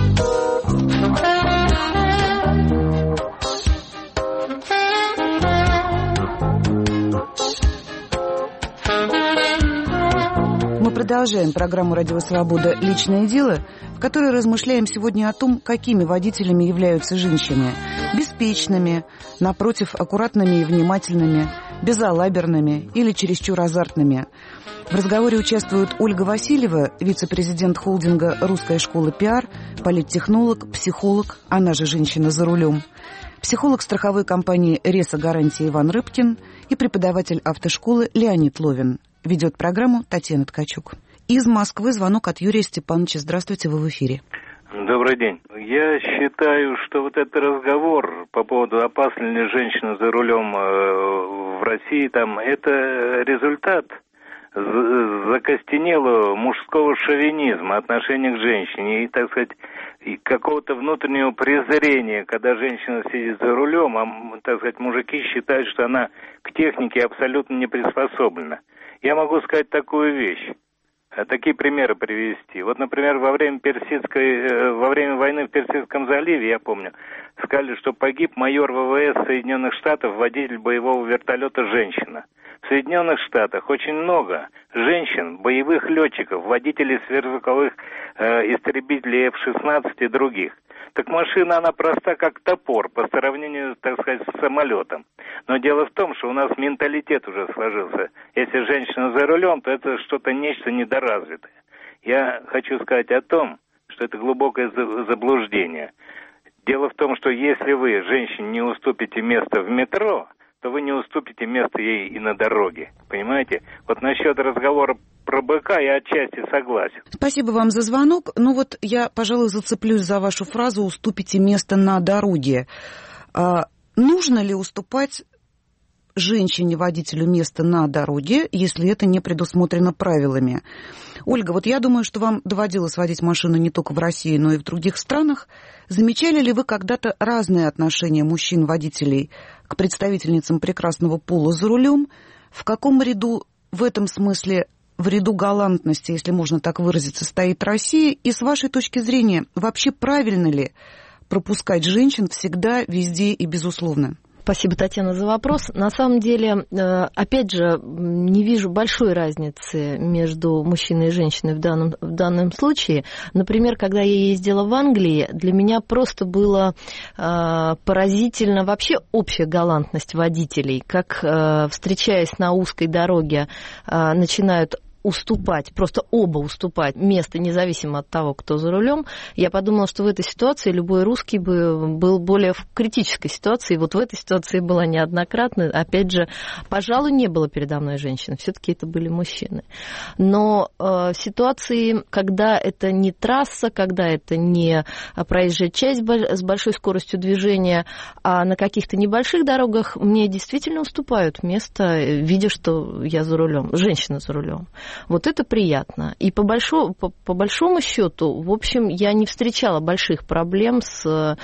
Мы продолжаем программу «Радио Свобода. Личное дело», в которой размышляем сегодня о том, какими водителями являются женщины. Беспечными, напротив, аккуратными и внимательными, безалаберными или чересчур азартными. В разговоре участвуют Ольга Васильева, вице-президент холдинга «Русская школа пиар», политтехнолог, психолог, она же женщина за рулем, психолог страховой компании «Реса Гарантия» Иван Рыбкин и преподаватель автошколы Леонид Ловин. Ведет программу Татьяна Ткачук. Из Москвы звонок от Юрия Степановича. Здравствуйте, вы в эфире. Добрый день. Я считаю, что вот этот разговор по поводу, опасна ли женщина за рулем в России, там, это результат закостенелого мужского шовинизма, отношения к женщине и, так сказать, и какого-то внутреннего презрения, когда женщина сидит за рулем, а, так сказать, мужики считают, что она к технике абсолютно не приспособлена. Я могу сказать такую вещь, такие примеры привести. Вот, например, во время персидской, во время войны в Персидском заливе, я помню, сказали, что погиб майор ВВС Соединенных Штатов, водитель боевого вертолета, женщина. В Соединенных Штатах очень много женщин, боевых летчиков, водителей сверхзвуковых э, истребителей эф шестнадцать и других. Так машина, она проста как топор по сравнению, так сказать, с самолетом. Но дело в том, что у нас менталитет уже сложился. Если женщина за рулем, то это что-то нечто недоразвитое. Я хочу сказать о том, что это глубокое заблуждение. Дело в том, что если вы, женщине, не уступите место в метро, то вы не уступите место ей и на дороге. Понимаете? Вот насчет разговора про быка я отчасти согласен. Спасибо вам за звонок. Ну вот я, пожалуй, зацеплюсь за вашу фразу «уступите место на дороге». А, нужно ли уступать женщине-водителю место на дороге, если это не предусмотрено правилами? Ольга, вот я думаю, что вам доводилось водить машину не только в России, но и в других странах. Замечали ли вы когда-то разные отношения мужчин-водителей к представительницам прекрасного пола за рулем? В каком ряду в этом смысле, в ряду галантности, если можно так выразиться, стоит Россия? И с вашей точки зрения, вообще правильно ли пропускать женщин всегда, везде и безусловно? Спасибо, Татьяна, за вопрос. На самом деле, опять же, не вижу большой разницы между мужчиной и женщиной в данном, в данном случае. Например, когда я ездила в Англии, для меня просто было поразительно вообще общая галантность водителей, как, встречаясь на узкой дороге, начинают уступать, просто оба уступать место, независимо от того, кто за рулем. Я подумала, что в этой ситуации любой русский бы был более в критической ситуации. И вот в этой ситуации была неоднократно. Опять же, пожалуй, не было передо мной женщин. Все-таки это были мужчины. Но э, в ситуации, когда это не трасса, когда это не проезжая часть с большой скоростью движения, а на каких-то небольших дорогах, мне действительно уступают место, видя, что я за рулем, женщина за рулем. Вот это приятно. И по большому, по, по большому счету, в общем, я не встречала больших проблем с, э,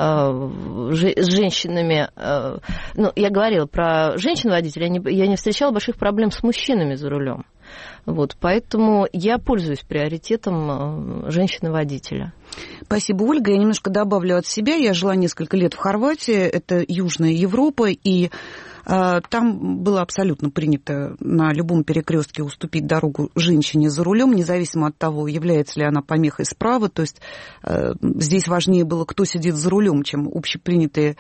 с женщинами. Э, ну, я говорила про женщин-водителей, я не, я не встречала больших проблем с мужчинами за рулем. Вот, поэтому я пользуюсь приоритетом женщины-водителя. Спасибо, Ольга. Я немножко добавлю от себя. Я жила несколько лет в Хорватии, это Южная Европа, и э, там было абсолютно принято на любом перекрестке уступить дорогу женщине за рулем, независимо от того, является ли она помехой справа. То есть э, здесь важнее было, кто сидит за рулем, чем общепринятые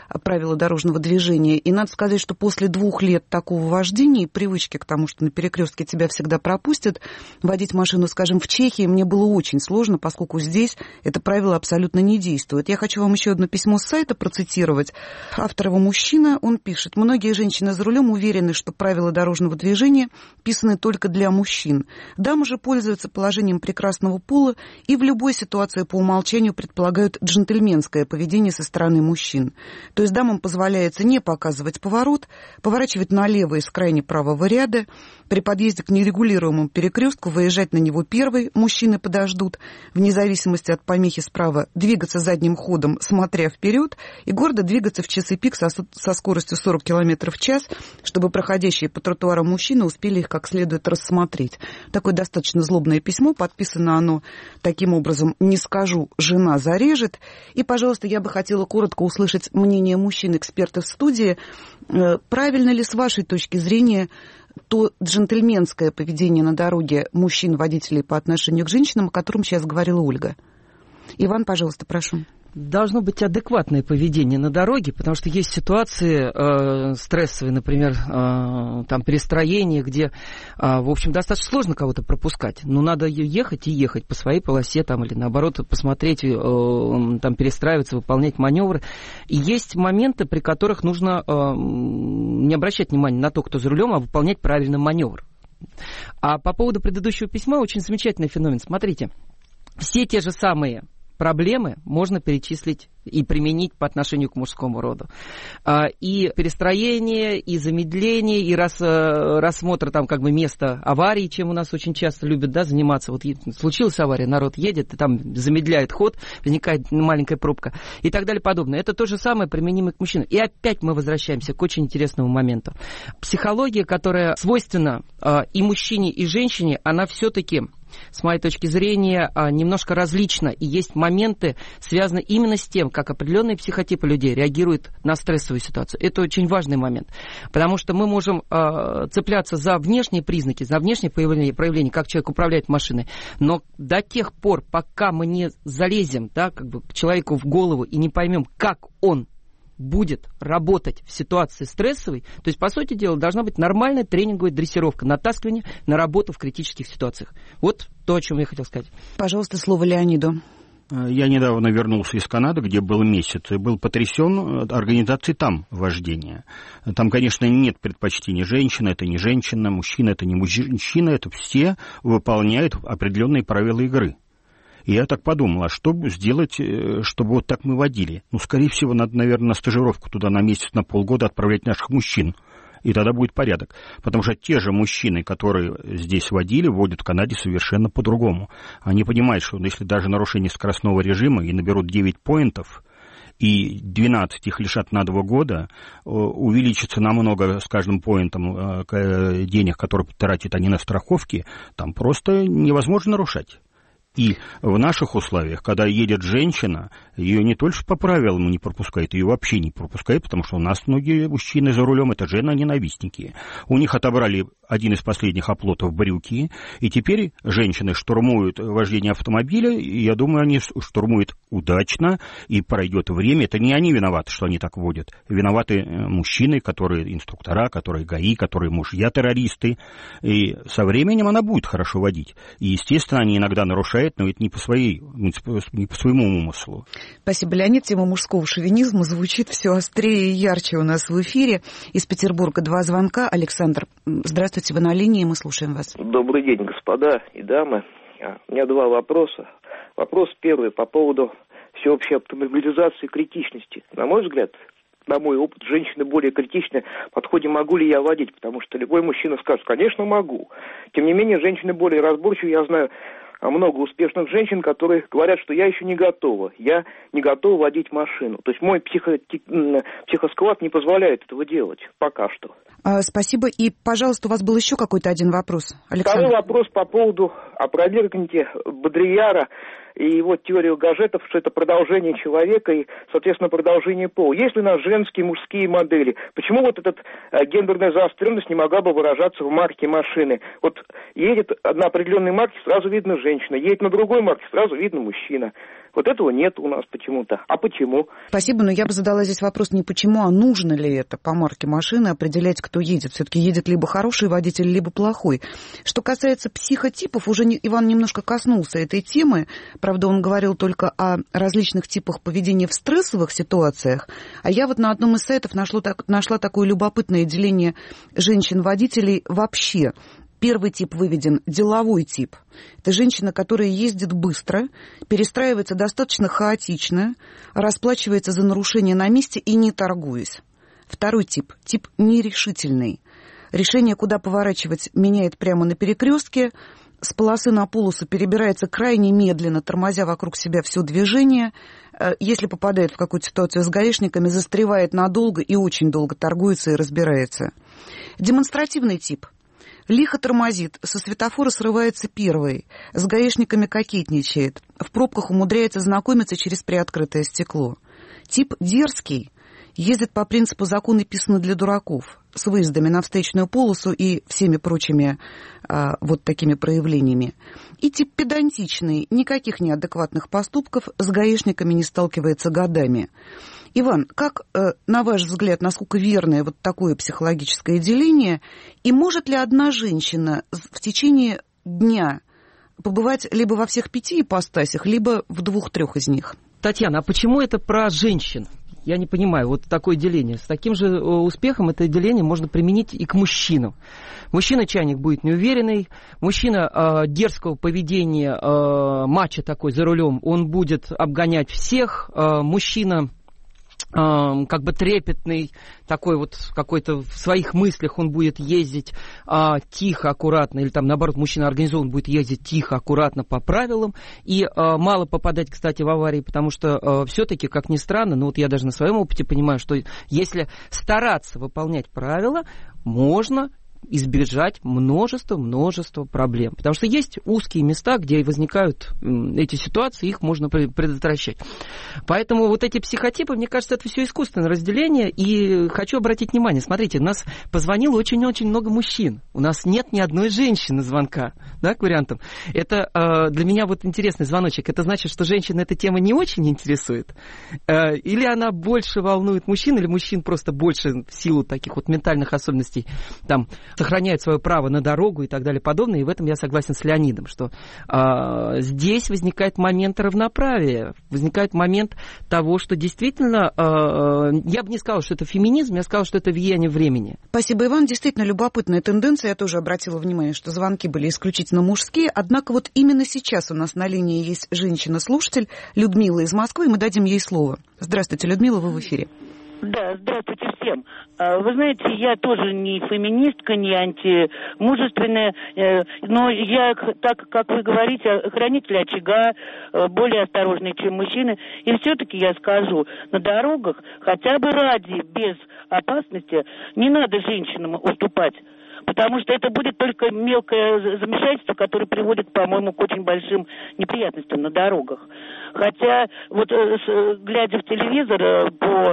правила дорожного движения. И надо сказать, что после двух лет такого вождения и привычки к тому, что на перекрестке тебя всегда пропустят, водить машину, скажем, в Чехии мне было очень сложно, поскольку здесь это правило абсолютно не действует. Я хочу вам еще одно письмо с сайта процитировать. Автор его мужчина, он пишет: «Многие женщины за рулем уверены, что правила дорожного движения писаны только для мужчин. Дамы же пользуются положением прекрасного пола и в любой ситуации по умолчанию предполагают джентльменское поведение со стороны мужчин. То есть дамам позволяется не показывать поворот, поворачивать налево из крайне правого ряда, при подъезде к нерегулируемому перекрестку выезжать на него первой, мужчины подождут, вне зависимости от помехи справа двигаться задним ходом, смотря вперед, и гордо двигаться в часы пик со, со скоростью сорок километров в час, чтобы проходящие по тротуару мужчины успели их как следует рассмотреть». Такое достаточно злобное письмо, подписано оно таким образом: «Не скажу, жена зарежет». И, пожалуйста, я бы хотела коротко услышать мнение мужчин-экспертов в студии. Правильно ли, с вашей точки зрения, то джентльменское поведение на дороге мужчин-водителей по отношению к женщинам, о котором сейчас говорила Ольга? Иван, пожалуйста, прошу. Должно быть адекватное поведение на дороге, потому что есть ситуации э, стрессовые, например, э, там перестроение, где, э, в общем, достаточно сложно кого-то пропускать, но надо ехать и ехать по своей полосе, там, или наоборот посмотреть, э, там, перестраиваться, выполнять маневры. И есть моменты, при которых нужно э, не обращать внимания на то, кто за рулем, а выполнять правильный маневр. А по поводу предыдущего письма очень замечательный феномен. Смотрите, все те же самые проблемы можно перечислить и применить по отношению к мужскому роду. И перестроение, и замедление, и рас, рассмотр там как бы места аварии, чем у нас очень часто любят, да, заниматься. Вот случилась авария, народ едет, и там замедляет ход, возникает маленькая пробка и так далее подобное. Это то же самое применимо к мужчинам. И опять мы возвращаемся к очень интересному моменту. Психология, которая свойственна и мужчине, и женщине, она все-таки, с моей точки зрения, немножко различна. И есть моменты, связанные именно с тем, как определенные психотипы людей реагируют на стрессовую ситуацию. Это очень важный момент. Потому что мы можем цепляться за внешние признаки, за внешние проявления, проявления, как человек управляет машиной. Но до тех пор, пока мы не залезем, да, как бы к человеку в голову и не поймем, как он будет работать в ситуации стрессовой, то есть, по сути дела, должна быть нормальная тренинговая дрессировка, натаскивание на работу в критических ситуациях. Вот то, о чем я хотел сказать. Пожалуйста, слово Леониду. Я недавно вернулся из Канады, где был месяц, и был потрясен организацией там вождения. Там, конечно, нет предпочтений: женщина — это не женщина, мужчина — это не мужчина, это все выполняют определенные правила игры. И я так подумал, а что сделать, чтобы вот так мы водили? Ну, скорее всего, надо, наверное, на стажировку туда на месяц, на полгода отправлять наших мужчин. И тогда будет порядок. Потому что те же мужчины, которые здесь водили, водят в Канаде совершенно по-другому. Они понимают, что если даже нарушение скоростного режима и наберут девять поинтов, и двенадцать их лишат на два года, увеличится намного с каждым поинтом денег, которые тратят они на страховки, там просто невозможно нарушать. И в наших условиях, когда едет женщина, ее не только по правилам не пропускают, ее вообще не пропускают, потому что у нас многие мужчины за рулем — это жена-ненавистники. У них отобрали один из последних оплотов брюки, и теперь женщины штурмуют вождение автомобиля, и я думаю, они штурмуют удачно, и пройдет время. Это не они виноваты, что они так водят. Виноваты мужчины, которые инструктора, которые ГАИ, которые мужья-террористы. И со временем она будет хорошо водить. И, естественно, они иногда нарушают, но это не по, своей, не по своему умыслу. Спасибо, Леонид. Тема мужского шовинизма звучит все острее и ярче у нас в эфире. Из Петербурга два звонка. Александр, здравствуйте, вы на линии, мы слушаем вас. Добрый день, господа и дамы. У меня два вопроса. Вопрос первый по поводу всеобщей автомобилизации критичности. На мой взгляд, на мой опыт, женщины более критичны в подходе, могу ли я водить, потому что любой мужчина скажет: конечно, могу. Тем не менее, женщины более разборчивы. Я знаю много успешных женщин, которые говорят, что я еще не готова, я не готова водить машину. То есть мой психо... психосклад не позволяет этого делать пока что. А, спасибо. И, пожалуйста, у вас был еще какой-то один вопрос, Александр. Второй вопрос по поводу опровергните Бодрияра и его теорию гаджетов, что это продолжение человека и, соответственно, продолжение пола. Есть ли у нас женские, мужские модели? Почему вот эта э, гендерная заостренность не могла бы выражаться в марке машины? Вот едет на определенной марке, сразу видно женщина, едет на другой марке, сразу видно мужчина. Вот этого нет у нас почему-то. А почему? Спасибо, но я бы задала здесь вопрос не почему, а нужно ли это по марке машины определять, кто едет. Все-таки едет либо хороший водитель, либо плохой. Что касается психотипов, уже не, Иван немножко коснулся этой темы. Правда, он говорил только о различных типах поведения в стрессовых ситуациях. А я вот на одном из сайтов нашла, так, нашла такое любопытное деление женщин-водителей вообще. Первый тип выведен – деловой тип. Это женщина, которая ездит быстро, перестраивается достаточно хаотично, расплачивается за нарушение на месте и не торгуясь. Второй тип – тип нерешительный. Решение, куда поворачивать, меняет прямо на перекрестке, с полосы на полосу перебирается крайне медленно, тормозя вокруг себя все движение. Если попадает в какую-то ситуацию с гаишниками, застревает надолго и очень долго торгуется и разбирается. Демонстративный тип. Лихо тормозит, со светофора срывается первой, с гаишниками кокетничает, в пробках умудряется знакомиться через приоткрытое стекло. Тип дерзкий, ездит по принципу «законы писаны для дураков», с выездами на встречную полосу и всеми прочими а, вот такими проявлениями. И тип педантичный, никаких неадекватных поступков, с гаишниками не сталкивается годами. Иван, как, на ваш взгляд, насколько верное вот такое психологическое деление, и может ли одна женщина в течение дня побывать либо во всех пяти ипостасях, либо в двух-трех из них? Татьяна, а почему это про женщин? Я не понимаю, вот такое деление. С таким же успехом это деление можно применить и к мужчинам. Мужчина-чайник будет неуверенный, мужчина э, дерзкого поведения, э, мачо такой за рулем, он будет обгонять всех, э, мужчина... как бы трепетный, такой вот какой-то в своих мыслях он будет ездить а, тихо, аккуратно, или там наоборот мужчина организован будет ездить тихо, аккуратно по правилам и а, мало попадать, кстати, в аварии, потому что а, все-таки, как ни странно, ну вот я даже на своем опыте понимаю, что если стараться выполнять правила, можно избежать множества-множества проблем. Потому что есть узкие места, где возникают эти ситуации, их можно предотвращать. Поэтому вот эти психотипы, мне кажется, это все искусственное разделение. И хочу обратить внимание, смотрите, у нас позвонило очень-очень много мужчин. У нас нет ни одной женщины звонка, да, к вариантам. Это э, для меня вот интересный звоночек. Это значит, что женщина эта тема не очень интересует? Э, или она больше волнует мужчин, или мужчин просто больше в силу таких вот ментальных особенностей там сохраняют свое право на дорогу и так далее подобное. И в этом я согласен с Леонидом, что э, здесь возникает момент равноправия, возникает момент того, что действительно, э, я бы не сказала, что это феминизм, я сказала, что это влияние времени. Спасибо, Иван. Действительно любопытная тенденция. Я тоже обратила внимание, что звонки были исключительно мужские. Однако вот именно сейчас у нас на линии есть женщина-слушатель Людмила из Москвы, и мы дадим ей слово. Здравствуйте, Людмила, вы в эфире. Да, здравствуйте всем. Вы знаете, я тоже не феминистка, не антимужественная, но я, так как вы говорите, хранитель очага, более осторожный, чем мужчины. И все-таки я скажу, на дорогах хотя бы ради, без опасности, не надо женщинам уступать. Потому что это будет только мелкое замешательство, которое приводит, по-моему, к очень большим неприятностям на дорогах. Хотя, вот глядя в телевизор, по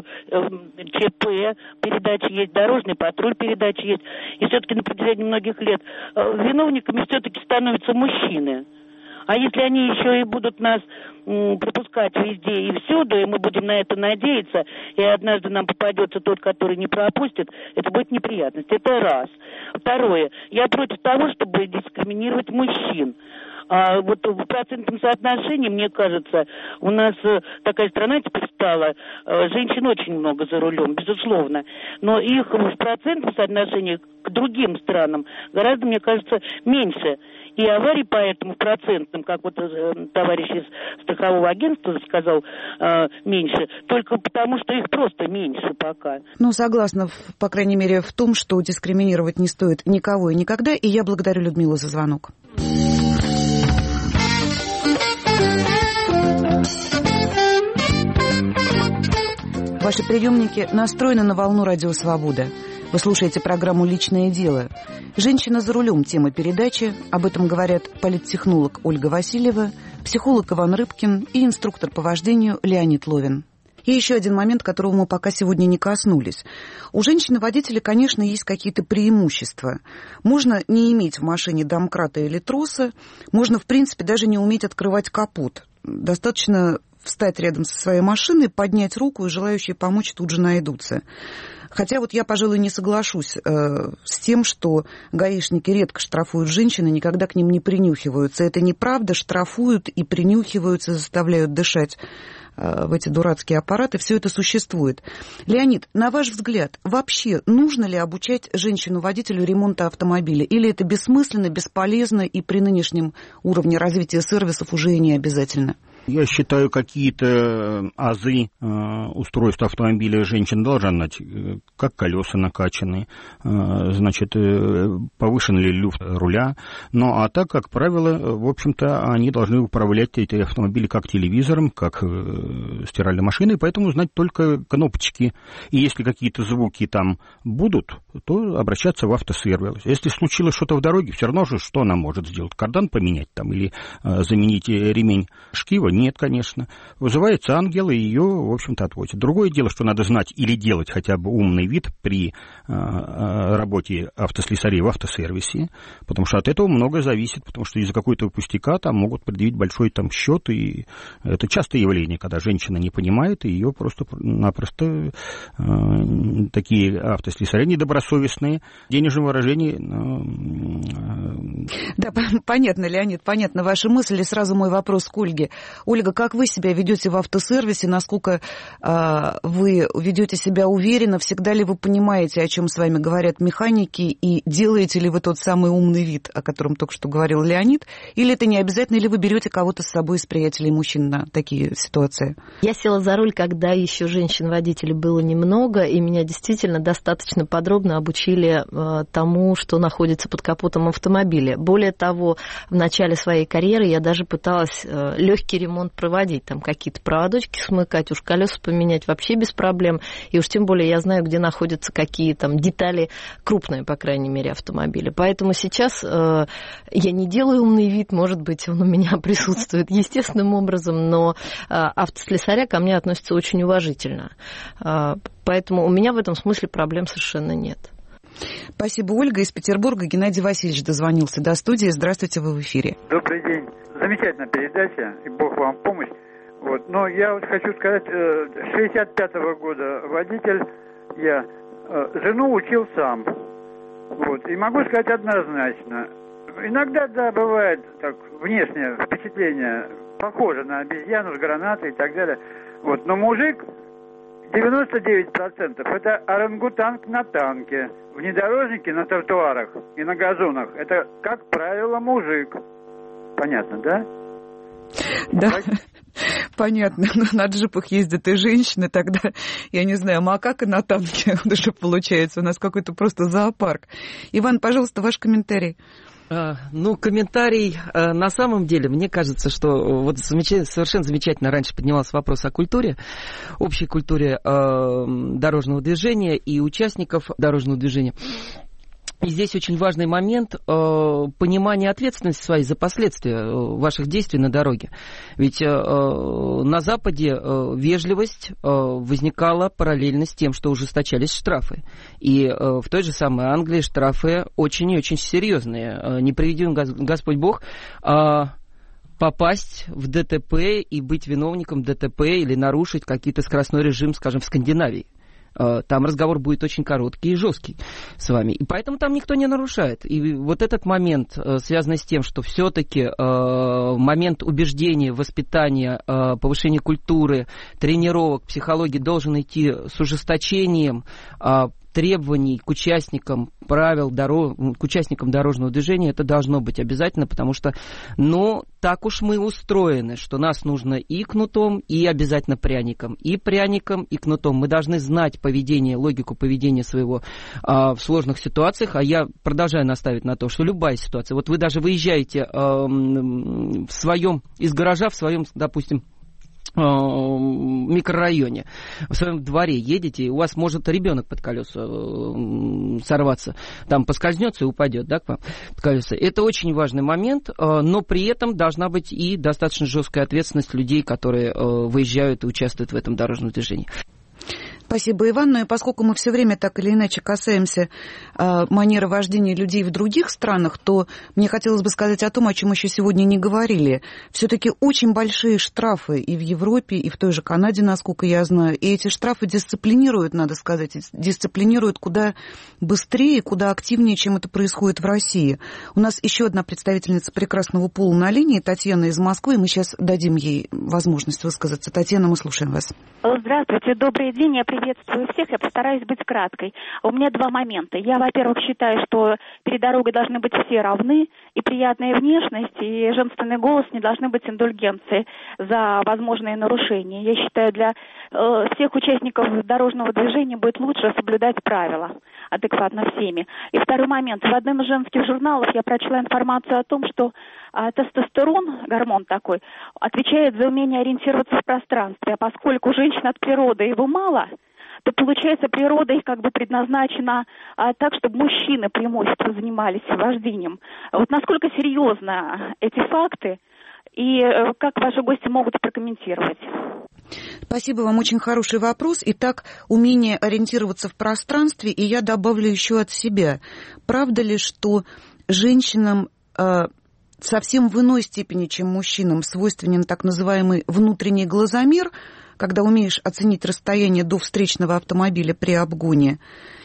ЧП передачи есть, дорожный патруль передачи есть, и все-таки на протяжении многих лет виновниками все-таки становятся мужчины. А если они еще и будут нас м, пропускать везде и всюду, и мы будем на это надеяться, и однажды нам попадется тот, который не пропустит, это будет неприятность. Это раз. Второе. Я против того, чтобы дискриминировать мужчин. А вот в процентном соотношении, мне кажется, у нас такая страна теперь стала, женщин очень много за рулем, безусловно, но их в процентном соотношении к другим странам гораздо, мне кажется, меньше. И аварий поэтому в процентном, как вот товарищ из страхового агентства сказал, меньше, только потому, что их просто меньше пока. Ну, согласна, по крайней мере, в том, что дискриминировать не стоит никого и никогда, и я благодарю Людмилу за звонок. Ваши приемники настроены на волну Радио Свобода. Вы слушаете программу «Личное дело». «Женщина за рулем» — тема передачи. Об этом говорят политтехнолог Ольга Васильева, психолог Иван Рыбкин и инструктор по вождению Леонид Ловин. И еще один момент, которого мы пока сегодня не коснулись. У женщины-водителя, конечно, есть какие-то преимущества. Можно не иметь в машине домкрата или троса, можно, в принципе, даже не уметь открывать капот. Достаточно встать рядом со своей машиной, поднять руку, и желающие помочь тут же найдутся. Хотя вот я, пожалуй, не соглашусь э, с тем, что гаишники редко штрафуют женщин и никогда к ним не принюхиваются. Это неправда, штрафуют и принюхиваются, заставляют дышать э, в эти дурацкие аппараты. Все это существует. Леонид, на ваш взгляд, вообще нужно ли обучать женщину-водителю ремонта автомобиля? Или это бессмысленно, бесполезно и при нынешнем уровне развития сервисов уже и не обязательно? Я считаю, какие-то азы э, устройства автомобиля женщина должна знать, как колеса накачаны, э, значит, э, повышен ли люфт руля. Ну, а так, как правило, в общем-то, они должны управлять эти автомобили как телевизором, как э, стиральной машиной, поэтому знать только кнопочки. И если какие-то звуки там будут, то обращаться в автосервис. Если случилось что-то в дороге, все равно же, что она может сделать? Кардан поменять там или э, заменить ремень шкива? Нет, конечно. Вызывается ангел, и ее, в общем-то, отвозят. Другое дело, что надо знать или делать хотя бы умный вид при э, работе автослесарей в автосервисе, потому что от этого многое зависит, потому что из-за какой-то пустяка там могут предъявить большой там счет, и это частое явление, когда женщина не понимает, и ее просто-напросто э, такие автослесари недобросовестные, денежное выражение. Э, да, понятно, Леонид, понятно ваши мысли. Сразу мой вопрос к Ольге. Ольга, как вы себя ведете в автосервисе? Насколько э, вы ведете себя уверенно? Всегда ли вы понимаете, о чем с вами говорят механики? И делаете ли вы тот самый умный вид, о котором только что говорил Леонид? Или это не обязательно? Или вы берете кого-то с собой из приятелей мужчин на такие ситуации? Я села за руль, когда еще женщин-водителей было немного, и меня действительно достаточно подробно обучили э, тому, что находится под капотом автомобиля. Более того, в начале своей карьеры я даже пыталась э, легкий ремонт проводить, там какие-то проводочки смыкать, уж колеса поменять вообще без проблем, и уж тем более я знаю, где находятся какие там детали крупные, по крайней мере, автомобиля. Поэтому сейчас э, я не делаю умный вид, может быть, он у меня присутствует естественным образом, но э, автослесаря ко мне относятся очень уважительно. Э, поэтому у меня в этом смысле проблем совершенно нет. Спасибо, Ольга. Из Петербурга Геннадий Васильевич дозвонился до студии. Здравствуйте, вы в эфире. Добрый день. Замечательная передача, и Бог вам помощь. Вот. Но я вот хочу сказать, шестьдесят пятого года водитель я, жену учил сам. Вот. И могу сказать однозначно, иногда, да, бывает так, внешнее впечатление похоже на обезьяну с гранатой и так далее. Вот. Но мужик девяносто девять процентов это орангутанг на танке. Внедорожники на тротуарах и на газонах это, как правило, мужик. Понятно, да? Да, понятно. Но на джипах ездят и женщины, тогда, я не знаю, макака на танке уже получается. У нас какой-то просто зоопарк. Иван, пожалуйста, ваш комментарий. Ну, комментарий, на самом деле, мне кажется, что вот замечательно, совершенно замечательно раньше поднимался вопрос о культуре, общей культуре э, дорожного движения и участников дорожного движения. И здесь очень важный момент э, понимания ответственности своей за последствия э, ваших действий на дороге. Ведь э, на Западе э, вежливость э, возникала параллельно с тем, что ужесточались штрафы. И э, в той же самой Англии штрафы очень и очень серьезные. Э, не приведи Господь Бог, э, попасть в ДТП и быть виновником ДТП или нарушить какой-то скоростной режим, скажем, в Скандинавии. Там разговор будет очень короткий и жесткий с вами. И поэтому там никто не нарушает. И вот этот момент, связанный с тем, что все-таки момент убеждения, воспитания, повышения культуры, тренировок, психологии должен идти с ужесточением требований к участникам правил, дорог, к участникам дорожного движения, это должно быть обязательно, потому что, ну, так уж мы устроены, что нас нужно и кнутом, и обязательно пряником. И пряником, и кнутом. Мы должны знать поведение, логику поведения своего а, в сложных ситуациях, а я продолжаю настаивать на том, что любая ситуация, вот вы даже выезжаете а, в своем, из гаража, в своем, допустим, микрорайоне, в своем дворе едете, и у вас может ребенок под колеса сорваться, там поскользнется и упадет, да, к вам под колеса. Это очень важный момент, но при этом должна быть и достаточно жесткая ответственность людей, которые выезжают и участвуют в этом дорожном движении. Спасибо, Иван. Ну и поскольку мы все время так или иначе касаемся э, манеры вождения людей в других странах, то мне хотелось бы сказать о том, о чем еще сегодня не говорили. Все-таки очень большие штрафы и в Европе, и в той же Канаде, насколько я знаю. И эти штрафы дисциплинируют, надо сказать, дисциплинируют куда быстрее, куда активнее, чем это происходит в России. У нас еще одна представительница прекрасного пола на линии, Татьяна из Москвы, и мы сейчас дадим ей возможность высказаться. Татьяна, мы слушаем вас. Здравствуйте, добрый день. Я приветствую всех, я постараюсь быть краткой. У меня два момента. Я, во-первых, считаю, что перед дорогой должны быть все равны, и приятная внешность, и женственный голос не должны быть индульгенцией за возможные нарушения. Я считаю, для э, всех участников дорожного движения будет лучше соблюдать правила адекватно всеми. И второй момент. В одном из женских журналов я прочла информацию о том, что а, тестостерон, гормон такой, отвечает за умение ориентироваться в пространстве. А поскольку у женщин от природы его мало, то, получается, природа их как бы предназначена а, так, чтобы мужчины преимущественно занимались вождением. Вот насколько серьезно эти факты и э, как ваши гости могут прокомментировать? Спасибо вам, очень хороший вопрос. Итак, умение ориентироваться в пространстве, и я добавлю еще от себя. Правда ли, что женщинам э, совсем в иной степени, чем мужчинам, свойственен так называемый внутренний глазомер, когда умеешь оценить расстояние до встречного автомобиля при обгоне,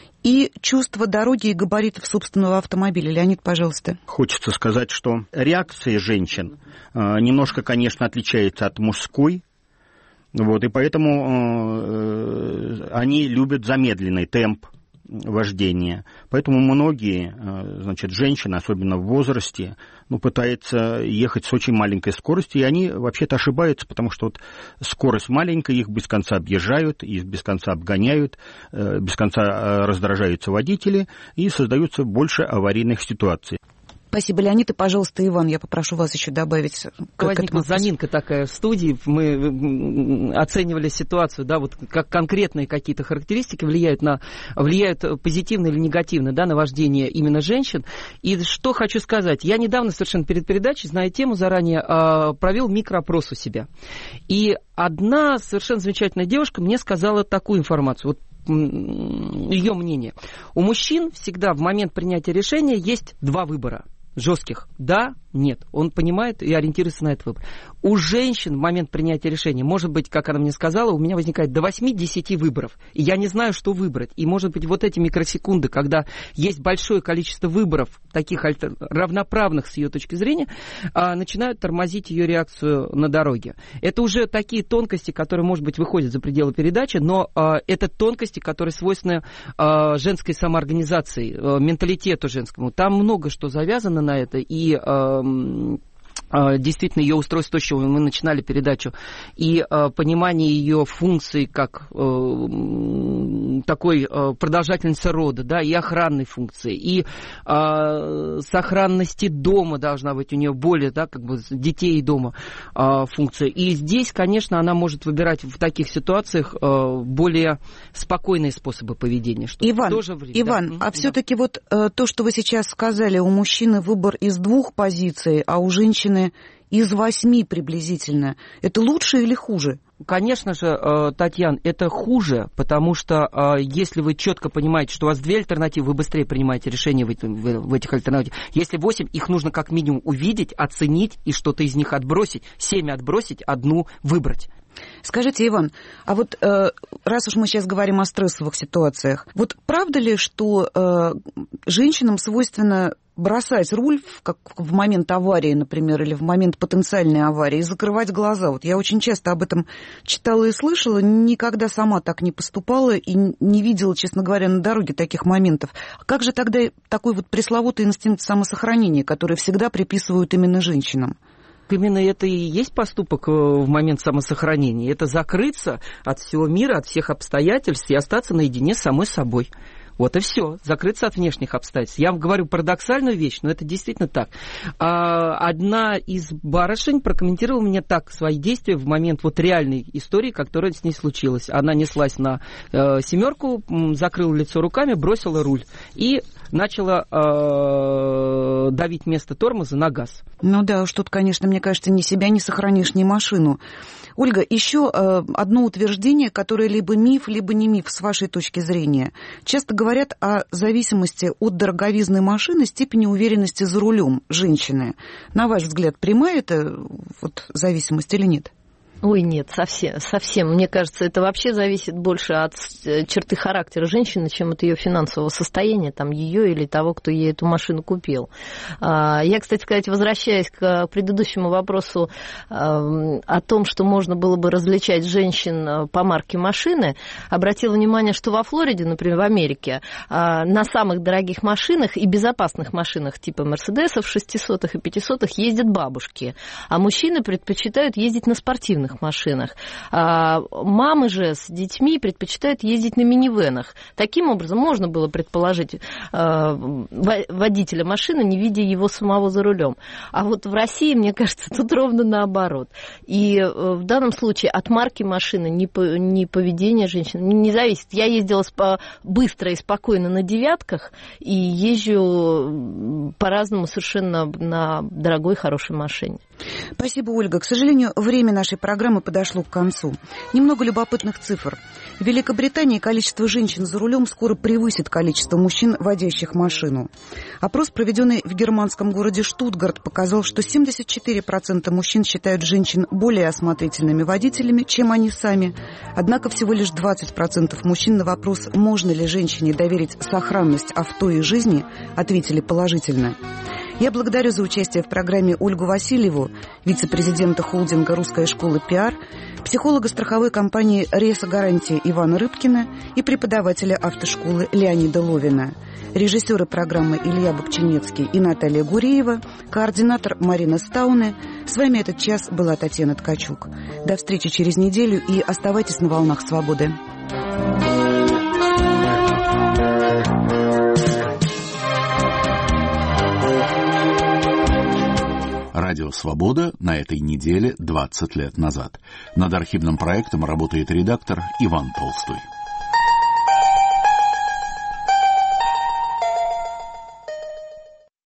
и чувство дороги и габаритов собственного автомобиля? Леонид, пожалуйста. Хочется сказать, что реакция женщин э, немножко, конечно, отличается от мужской. Вот, и поэтому э, они любят замедленный темп вождения. Поэтому многие, э, значит, женщины, особенно в возрасте, ну, пытаются ехать с очень маленькой скоростью, и они вообще-то ошибаются, потому что вот скорость маленькая, их без конца объезжают, их без конца обгоняют, э, без конца э, раздражаются водители, и создаются больше аварийных ситуаций. Спасибо, Леонид. И, пожалуйста, Иван, я попрошу вас еще добавить. Возникла заминка такая в студии. Мы оценивали ситуацию, да, вот как конкретные какие-то характеристики влияют, на, влияют позитивно или негативно, да, на вождение именно женщин. И что хочу сказать. Я недавно совершенно перед передачей, зная тему заранее, провел микроопрос у себя. И одна совершенно замечательная девушка мне сказала такую информацию. Вот ее мнение. У мужчин всегда в момент принятия решения есть два выбора. Жестких. Да, нет. Он понимает и ориентируется на этот выбор. У женщин в момент принятия решения, может быть, как она мне сказала, у меня возникает до восьми-десяти выборов. И я не знаю, что выбрать. И, может быть, вот эти микросекунды, когда есть большое количество выборов, таких альтер... равноправных с ее точки зрения, а, начинают тормозить ее реакцию на дороге. Это уже такие тонкости, которые, может быть, выходят за пределы передачи, но а, это тонкости, которые свойственны а, женской самоорганизации, а, менталитету женскому. Там много что завязано на это, и а, действительно ее устройство, то, с чего мы начинали передачу, и э, понимание ее функций как э, такой э, продолжательницы рода, да, и охранной функции, и э, сохранности дома должна быть у нее более, да, как бы детей и дома э, функция. И здесь, конечно, она может выбирать в таких ситуациях э, более спокойные способы поведения. Что Иван, тоже время, Иван, да. а все-таки вот э, то, что вы сейчас сказали, у мужчины выбор из двух позиций, а у женщины из восьми приблизительно. Это лучше или хуже? Конечно же, Татьяна, это хуже, потому что если вы четко понимаете, что у вас две альтернативы, вы быстрее принимаете решение в этих альтернативах. Если восемь, их нужно как минимум увидеть, оценить и что-то из них отбросить, семь отбросить, одну выбрать. Скажите, Иван, а вот э, раз уж мы сейчас говорим о стрессовых ситуациях, вот правда ли, что э, женщинам свойственно бросать руль в, как в момент аварии, например, или в момент потенциальной аварии, и закрывать глаза? Вот я очень часто об этом читала и слышала, никогда сама так не поступала и не видела, честно говоря, на дороге таких моментов. Как же тогда такой вот пресловутый инстинкт самосохранения, который всегда приписывают именно женщинам? Именно это и есть поступок в момент самосохранения. Это закрыться от всего мира, от всех обстоятельств и остаться наедине с самой собой. Вот и все. Закрыться от внешних обстоятельств. Я вам говорю парадоксальную вещь, но это действительно так. Одна из барышень прокомментировала мне так свои действия в момент вот реальной истории, которая с ней случилась. Она неслась на э, семерку, закрыла лицо руками, бросила руль и начала э, давить вместо тормоза на газ. Ну да уж тут, конечно, мне кажется, ни себя не сохранишь, ни машину. Ольга, еще одно утверждение, которое либо миф, либо не миф, с вашей точки зрения. Часто говорят о зависимости от дороговизны машины, степени уверенности за рулем женщины. На ваш взгляд, прямая это вот зависимость или нет? Ой, нет, совсем, совсем. Мне кажется, это вообще зависит больше от черты характера женщины, чем от ее финансового состояния, там, ее или того, кто ей эту машину купил. Я, кстати сказать, возвращаясь к предыдущему вопросу о том, что можно было бы различать женщин по марке машины, обратила внимание, что во Флориде, например, в Америке, на самых дорогих машинах и безопасных машинах типа Мерседесов, шестисотых и пятисотых ездят бабушки, а мужчины предпочитают ездить на спортивных машинах. А мамы же с детьми предпочитают ездить на минивенах. Таким образом, можно было предположить э, водителя машины, не видя его самого за рулем. А вот в России, мне кажется, тут ровно наоборот. И э, в данном случае от марки машины ни, по, ни поведение женщины не зависит. Я ездила спо- быстро и спокойно на девятках и езжу по-разному совершенно на дорогой, хорошей машине. Спасибо, Ольга. К сожалению, время нашей программы подошло к концу. Немного любопытных цифр. В Великобритании количество женщин за рулем скоро превысит количество мужчин, водящих машину. Опрос, проведенный в германском городе Штутгарт, показал, что семьдесят четыре процента мужчин считают женщин более осмотрительными водителями, чем они сами. Однако всего лишь двадцать процентов мужчин на вопрос, можно ли женщине доверить сохранность авто и жизни, ответили положительно. Я благодарю за участие в программе Ольгу Васильеву, вице-президента холдинга «Русская школа пиар», психолога страховой компании «Реса Гарантия» Ивана Рыбкина и преподавателя автошколы Леонида Ловина. Режиссеры программы Илья Бобчинецкий и Наталья Гуреева, координатор Марина Стауне. С вами этот час была Татьяна Ткачук. До встречи через неделю и оставайтесь на волнах свободы. Радио «Свобода» на этой неделе двадцать лет назад. Над архивным проектом работает редактор Иван Толстой.